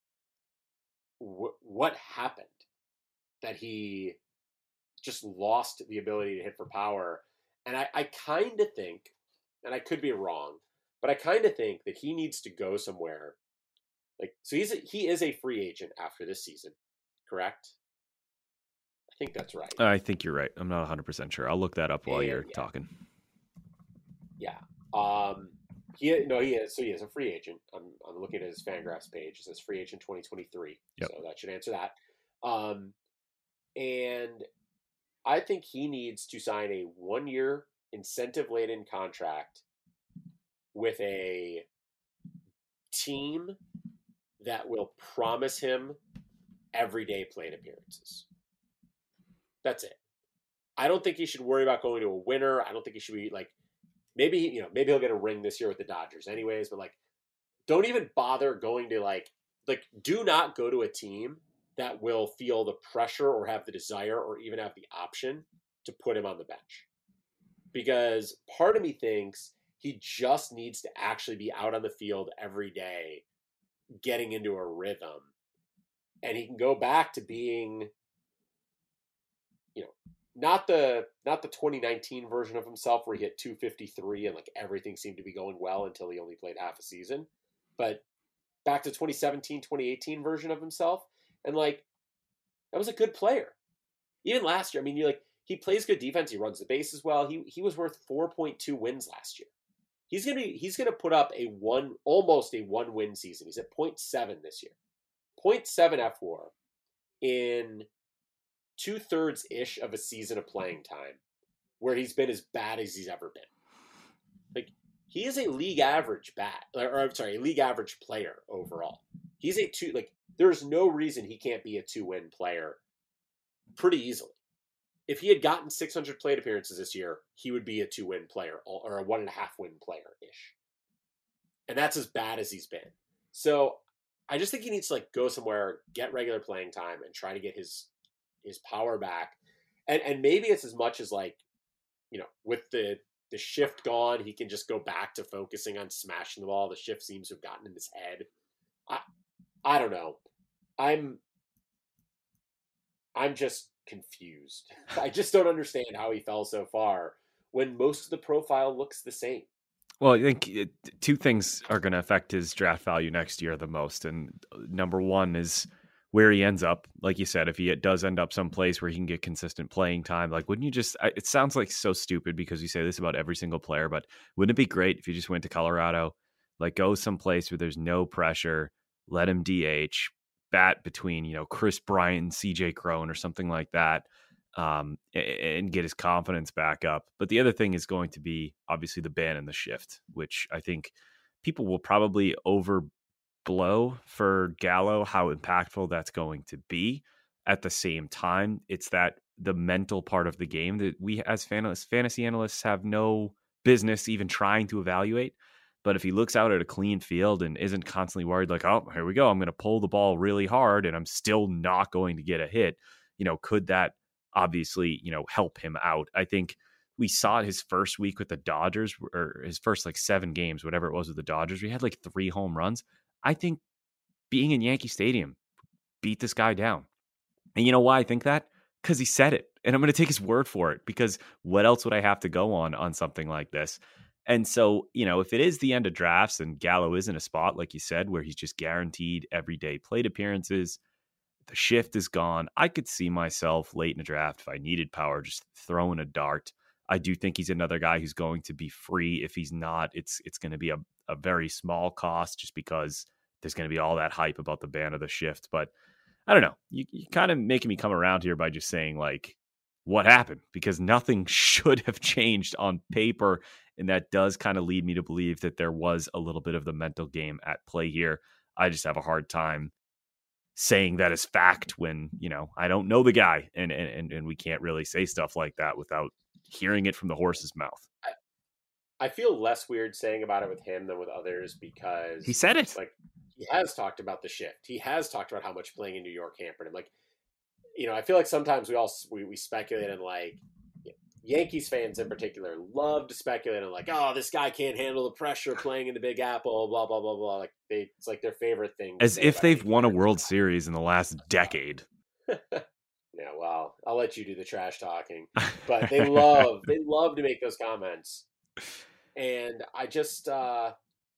wh- what happened that he just lost the ability to hit for power? And I, I kind of think, and I could be wrong, but I kind of think that he needs to go somewhere. Like, so he's a, he is a free agent after this season, correct? I think that's right. I think you're right. I'm not one hundred percent sure. I'll look that up while and, you're yeah. talking. Yeah. Um, he no, he is. So he is a free agent. I'm I'm looking at his Fangraphs page. It says free agent twenty twenty-three. Yep. So that should answer that. Um, and I think he needs to sign a one-year incentive-laden contract with a team that will promise him everyday plate appearances. That's it. I don't think he should worry about going to a winner. I don't think he should be like, maybe, you know, maybe he'll get a ring this year with the Dodgers anyways, but like, don't even bother going to like, like, do not go to a team that will feel the pressure or have the desire or even have the option to put him on the bench. Because part of me thinks he just needs to actually be out on the field every day, getting into a rhythm. And he can go back to being, you know, not the not the twenty nineteen version of himself where he hit two fifty-three and like everything seemed to be going well until he only played half a season. But back to twenty seventeen, twenty eighteen version of himself. And like, that was a good player. Even last year, I mean, you're like, he plays good defense. He runs the bases well. He he was worth four point two wins last year. He's gonna be he's gonna put up a one almost a one win season. He's at point seven this year, point seven F W A R in two thirds ish of a season of playing time, where he's been as bad as he's ever been. Like, he is a league average bat, or, or I'm sorry, a league average player overall. He's a two like. There's no reason he can't be a two win player pretty easily. If he had gotten six hundred plate appearances this year, he would be a two-win player or a one-and-a-half-win player-ish. And that's as bad as he's been. So I just think he needs to like go somewhere, get regular playing time, and try to get his his power back. And and maybe it's as much as like, you know, with the, the shift gone, he can just go back to focusing on smashing the ball. The shift seems to have gotten in his head. I I don't know. I'm I'm just confused. I just don't understand how he fell so far when most of the profile looks the same. Well, I think it, two things are going to affect his draft value next year the most. And number one is where he ends up. Like you said, if he does end up someplace where he can get consistent playing time, like, wouldn't you just, it sounds like so stupid because you say this about every single player, but wouldn't it be great if you just went to Colorado, like go someplace where there's no pressure, let him D H, bat between, you know, Chris Bryant and C J Cron or something like that, um, and get his confidence back up. But the other thing is going to be obviously the ban and the shift, which I think people will probably overblow for Gallo how impactful that's going to be. At the same time, it's that the mental part of the game that we as fantasy analysts have no business even trying to evaluate. But if he looks out at a clean field and isn't constantly worried, like, oh, here we go, I'm going to pull the ball really hard and I'm still not going to get a hit, you know, could that obviously, you know, help him out? I think we saw it his first week with the Dodgers, or his first like seven games, whatever it was with the Dodgers. We had like three home runs. I think being in Yankee Stadium beat this guy down. And you know why I think that? Because he said it. And I'm going to take his word for it, because what else would I have to go on on something like this? And so, you know, if it is the end of drafts and Gallo is in a spot, like you said, where he's just guaranteed everyday plate appearances, the shift is gone, I could see myself late in the draft, if I needed power, just throwing a dart. I do think he's another guy who's going to be free. If he's not, it's it's going to be a, a very small cost, just because there's going to be all that hype about the ban of the shift. But I don't know. You, you kind of making me come around here by just saying, like, what happened? Because nothing should have changed on paper. And that does kind of lead me to believe that there was a little bit of the mental game at play here. I just have a hard time saying that as fact when, you know, I don't know the guy, and and and we can't really say stuff like that without hearing it from the horse's mouth. I, I feel less weird saying about it with him than with others, because he said it. Like, he has talked about the shift. He has talked about how much playing in New York hampered him. Like, you know, I feel like sometimes we all we, we speculate, and like Yankees fans in particular love to speculate on like, oh, this guy can't handle the pressure playing in the Big Apple, blah blah blah blah. Like, they, it's like their favorite thing. As if they've won a World Series in the last decade. Yeah, well, I'll let you do the trash talking, but they love they love to make those comments, and I just uh,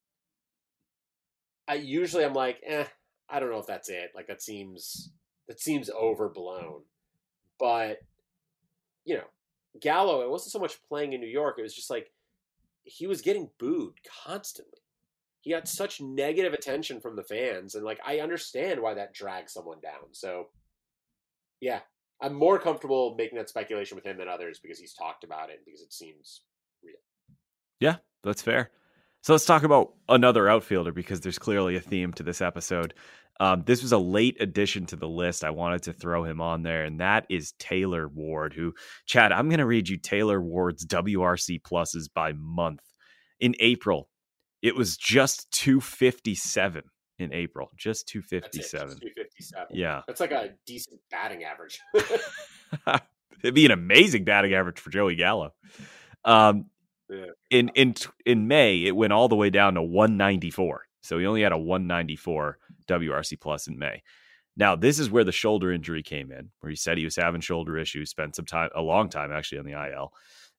I usually I'm like, eh, I don't know if that's it. Like, that seems that seems overblown, but you know. Gallo, it wasn't so much playing in New York. It was just like he was getting booed constantly. He got such negative attention from the fans. And like, I understand why that drags someone down. So yeah, I'm more comfortable making that speculation with him than others, because he's talked about it, because it seems real. Yeah, that's fair. So let's talk about another outfielder, because there's clearly a theme to this episode. Um, this was a late addition to the list. I wanted to throw him on there, and that is Taylor Ward, who, Chad, I'm going to read you Taylor Ward's W R C pluses by month. In April, it was just two fifty-seven in April, just two fifty-seven. That's it, just two fifty-seven. Yeah. That's like a decent batting average. It'd be an amazing batting average for Joey Gallo. Um, yeah. In, in, in May, it went all the way down to one ninety-four. So he only had a one ninety-four W R C plus in May. Now, this is where the shoulder injury came in, where he said he was having shoulder issues, spent some time, a long time actually, on the I L.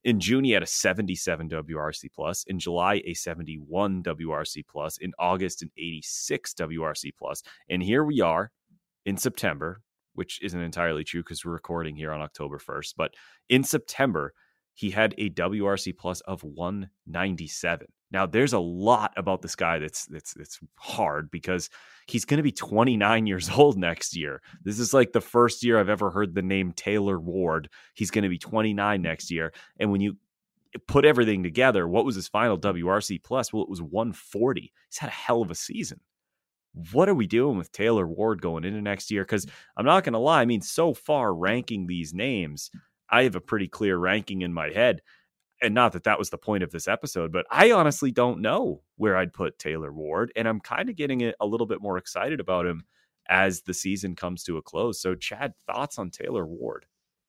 In June, he had a seventy-seven W R C plus. In July, a seventy-one W R C plus. In August, an eighty-six W R C plus. And here we are in September, which isn't entirely true because we're recording here on October first. But in September, he had a W R C plus of one ninety-seven. Now, there's a lot about this guy that's that's that's hard because he's going to be twenty-nine years old next year. This is like the first year I've ever heard the name Taylor Ward. He's going to be twenty-nine next year. And when you put everything together, what was his final W R C plus? Well, it was one forty. He's had a hell of a season. What are we doing with Taylor Ward going into next year? Because I'm not going to lie. I mean, so far ranking these names, I have a pretty clear ranking in my head. And not that that was the point of this episode, but I honestly don't know where I'd put Taylor Ward. And I'm kind of getting a little bit more excited about him as the season comes to a close. So, Chad, thoughts on Taylor Ward?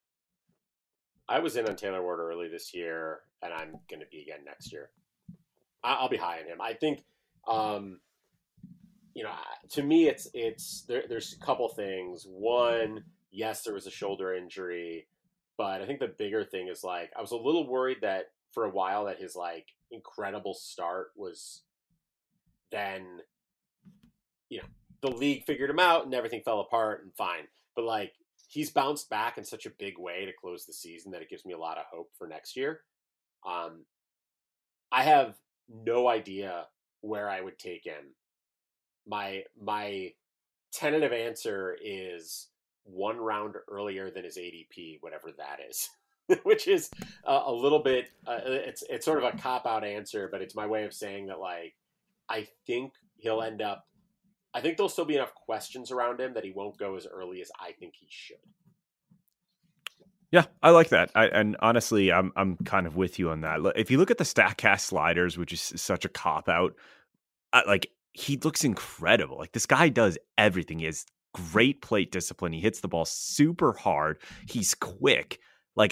I was in on Taylor Ward early this year, and I'm going to be again next year. I'll be high on him. I think, um, you know, to me, it's it's there, there's a couple things. One, yes, there was a shoulder injury. But I think the bigger thing is, like, I was a little worried that for a while that his, like, incredible start was then, you know, the league figured him out and everything fell apart and fine. But, like, he's bounced back in such a big way to close the season that it gives me a lot of hope for next year. Um, I have no idea where I would take him. My, my tentative answer is one round earlier than his A D P, whatever that is, which is uh, a little bit, uh, it's it's sort of a cop-out answer, but it's my way of saying that, like, I think he'll end up, I think there'll still be enough questions around him that he won't go as early as I think he should. Yeah, I like that. I, and honestly, I'm I'm kind of with you on that. If you look at the StatCast sliders, which is such a cop-out, I, like, he looks incredible. Like, this guy does everything. He has great plate discipline. He hits the ball super hard. He's quick. Like,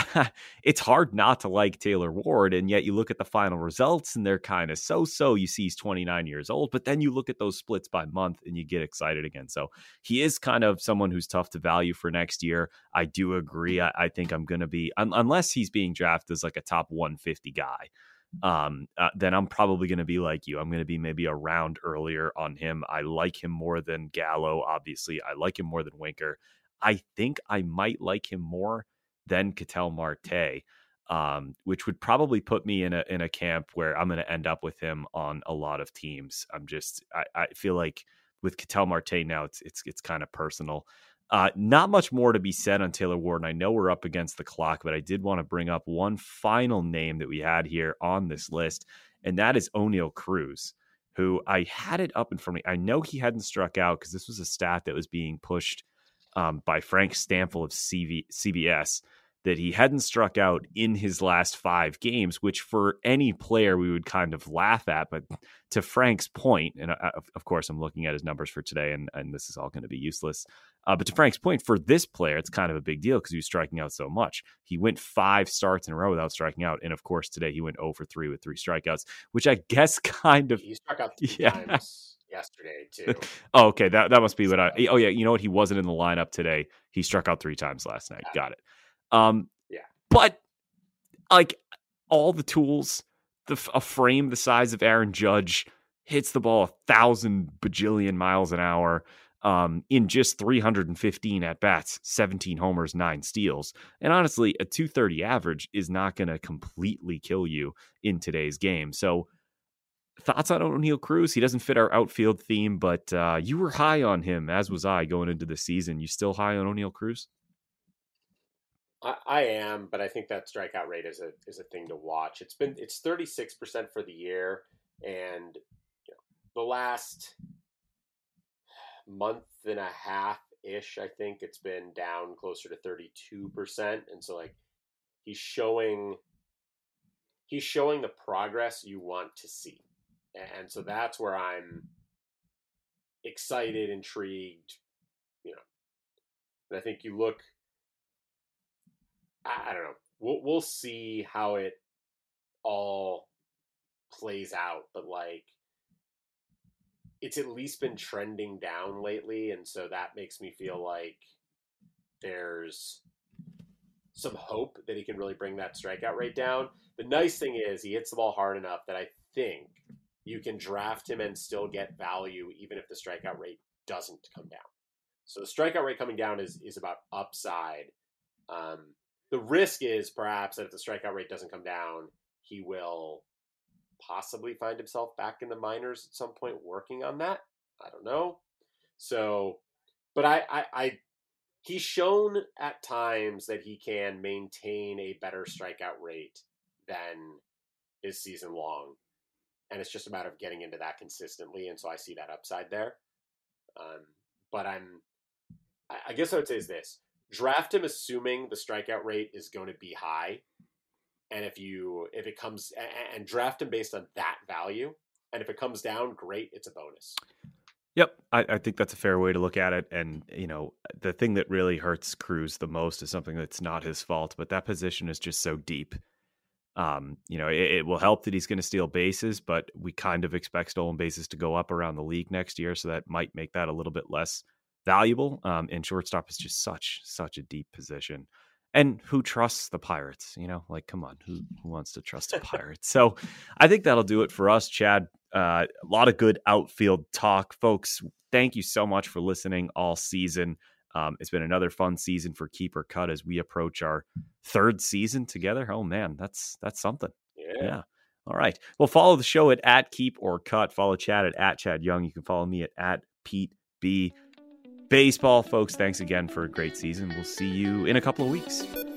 it's hard not to like Taylor Ward. And yet you look at the final results and they're kind of so-so. You see he's twenty-nine years old, but then you look at those splits by month and you get excited again. So he is kind of someone who's tough to value for next year. I do agree. I, I think I'm going to be, un- unless he's being drafted as like a top one fifty guy, um, uh, then I'm probably going to be like you. I'm going to be maybe a round earlier on him. I like him more than Gallo, obviously. I like him more than Winker. I think I might like him more than Ketel Marte, um, which would probably put me in a in a camp where I'm going to end up with him on a lot of teams. I'm just, I, I feel like with Ketel Marte now, it's it's it's kind of personal. Uh, not much more to be said on Taylor Ward. And I know we're up against the clock, but I did want to bring up one final name that we had here on this list, and that is Oneil Cruz, who I had it up in front of me. I know he hadn't struck out because this was a stat that was being pushed um, by Frank Stampfl of C V- C B S, that he hadn't struck out in his last five games, which for any player we would kind of laugh at. But to Frank's point, and I, of course I'm looking at his numbers for today, and, and this is all going to be useless. Uh, but to Frank's point, for this player, it's kind of a big deal because he was striking out so much. He went five starts in a row without striking out. And of course, today he went oh for three with three strikeouts, which I guess kind of... He struck out three yeah. times yesterday, too. Oh, okay. That, that must be what I... Oh, yeah. You know what? He wasn't in the lineup today. He struck out three times last night. Yeah. Got it. Um, yeah. But, like, all the tools, the a frame the size of Aaron Judge, hits the ball a thousand bajillion miles an hour, um, in just three hundred fifteen at-bats, seventeen homers, nine steals. And honestly, a two thirty average is not going to completely kill you in today's game. So thoughts on Oneil Cruz? He doesn't fit our outfield theme, but uh, you were high on him, as was I, going into the season. You still high on Oneil Cruz? I, I am, but I think that strikeout rate is a is a thing to watch. It's been it's thirty-six percent for the year, and you know, the last month and a half ish, I think it's been down closer to thirty-two percent. And so, like, he's showing he's showing the progress you want to see. And so that's where I'm excited, intrigued, you know. And I think you look, I, I don't know, we'll we'll see how it all plays out, but like, it's at least been trending down lately, and so that makes me feel like there's some hope that he can really bring that strikeout rate down. The nice thing is he hits the ball hard enough that I think you can draft him and still get value even if the strikeout rate doesn't come down. So the strikeout rate coming down is, is about upside. Um, the risk is perhaps that if the strikeout rate doesn't come down, he will possibly find himself back in the minors at some point working on that. I don't know. So, but I, I, I he's shown at times that he can maintain a better strikeout rate than his season long. And it's just a matter of getting into that consistently. And so I see that upside there. Um, but I'm, I guess I would say is this: draft him assuming the strikeout rate is going to be high. And if you, if it comes and draft him based on that value. And if it comes down, great. It's a bonus. Yep, I, I think that's a fair way to look at it. And, you know, the thing that really hurts Cruz the most is something that's not his fault, but that position is just so deep. Um, you know, it, it will help that he's going to steal bases, but we kind of expect stolen bases to go up around the league next year, so that might make that a little bit less valuable. Um, and shortstop is just such, such a deep position. And who trusts the Pirates? You know, like, come on, who, who wants to trust the Pirates? So I think that'll do it for us, Chad. Uh, a lot of good outfield talk, folks. Thank you so much for listening all season. Um, it's been another fun season for Keep or Cut as we approach our third season together. Oh man, that's that's something. Yeah. yeah. All right. Well, follow the show at, at Keep or Cut. Follow Chad at, at Chad Young. You can follow me at, at Pete B. Baseball, folks. Thanks again for a great season. We'll see you in a couple of weeks.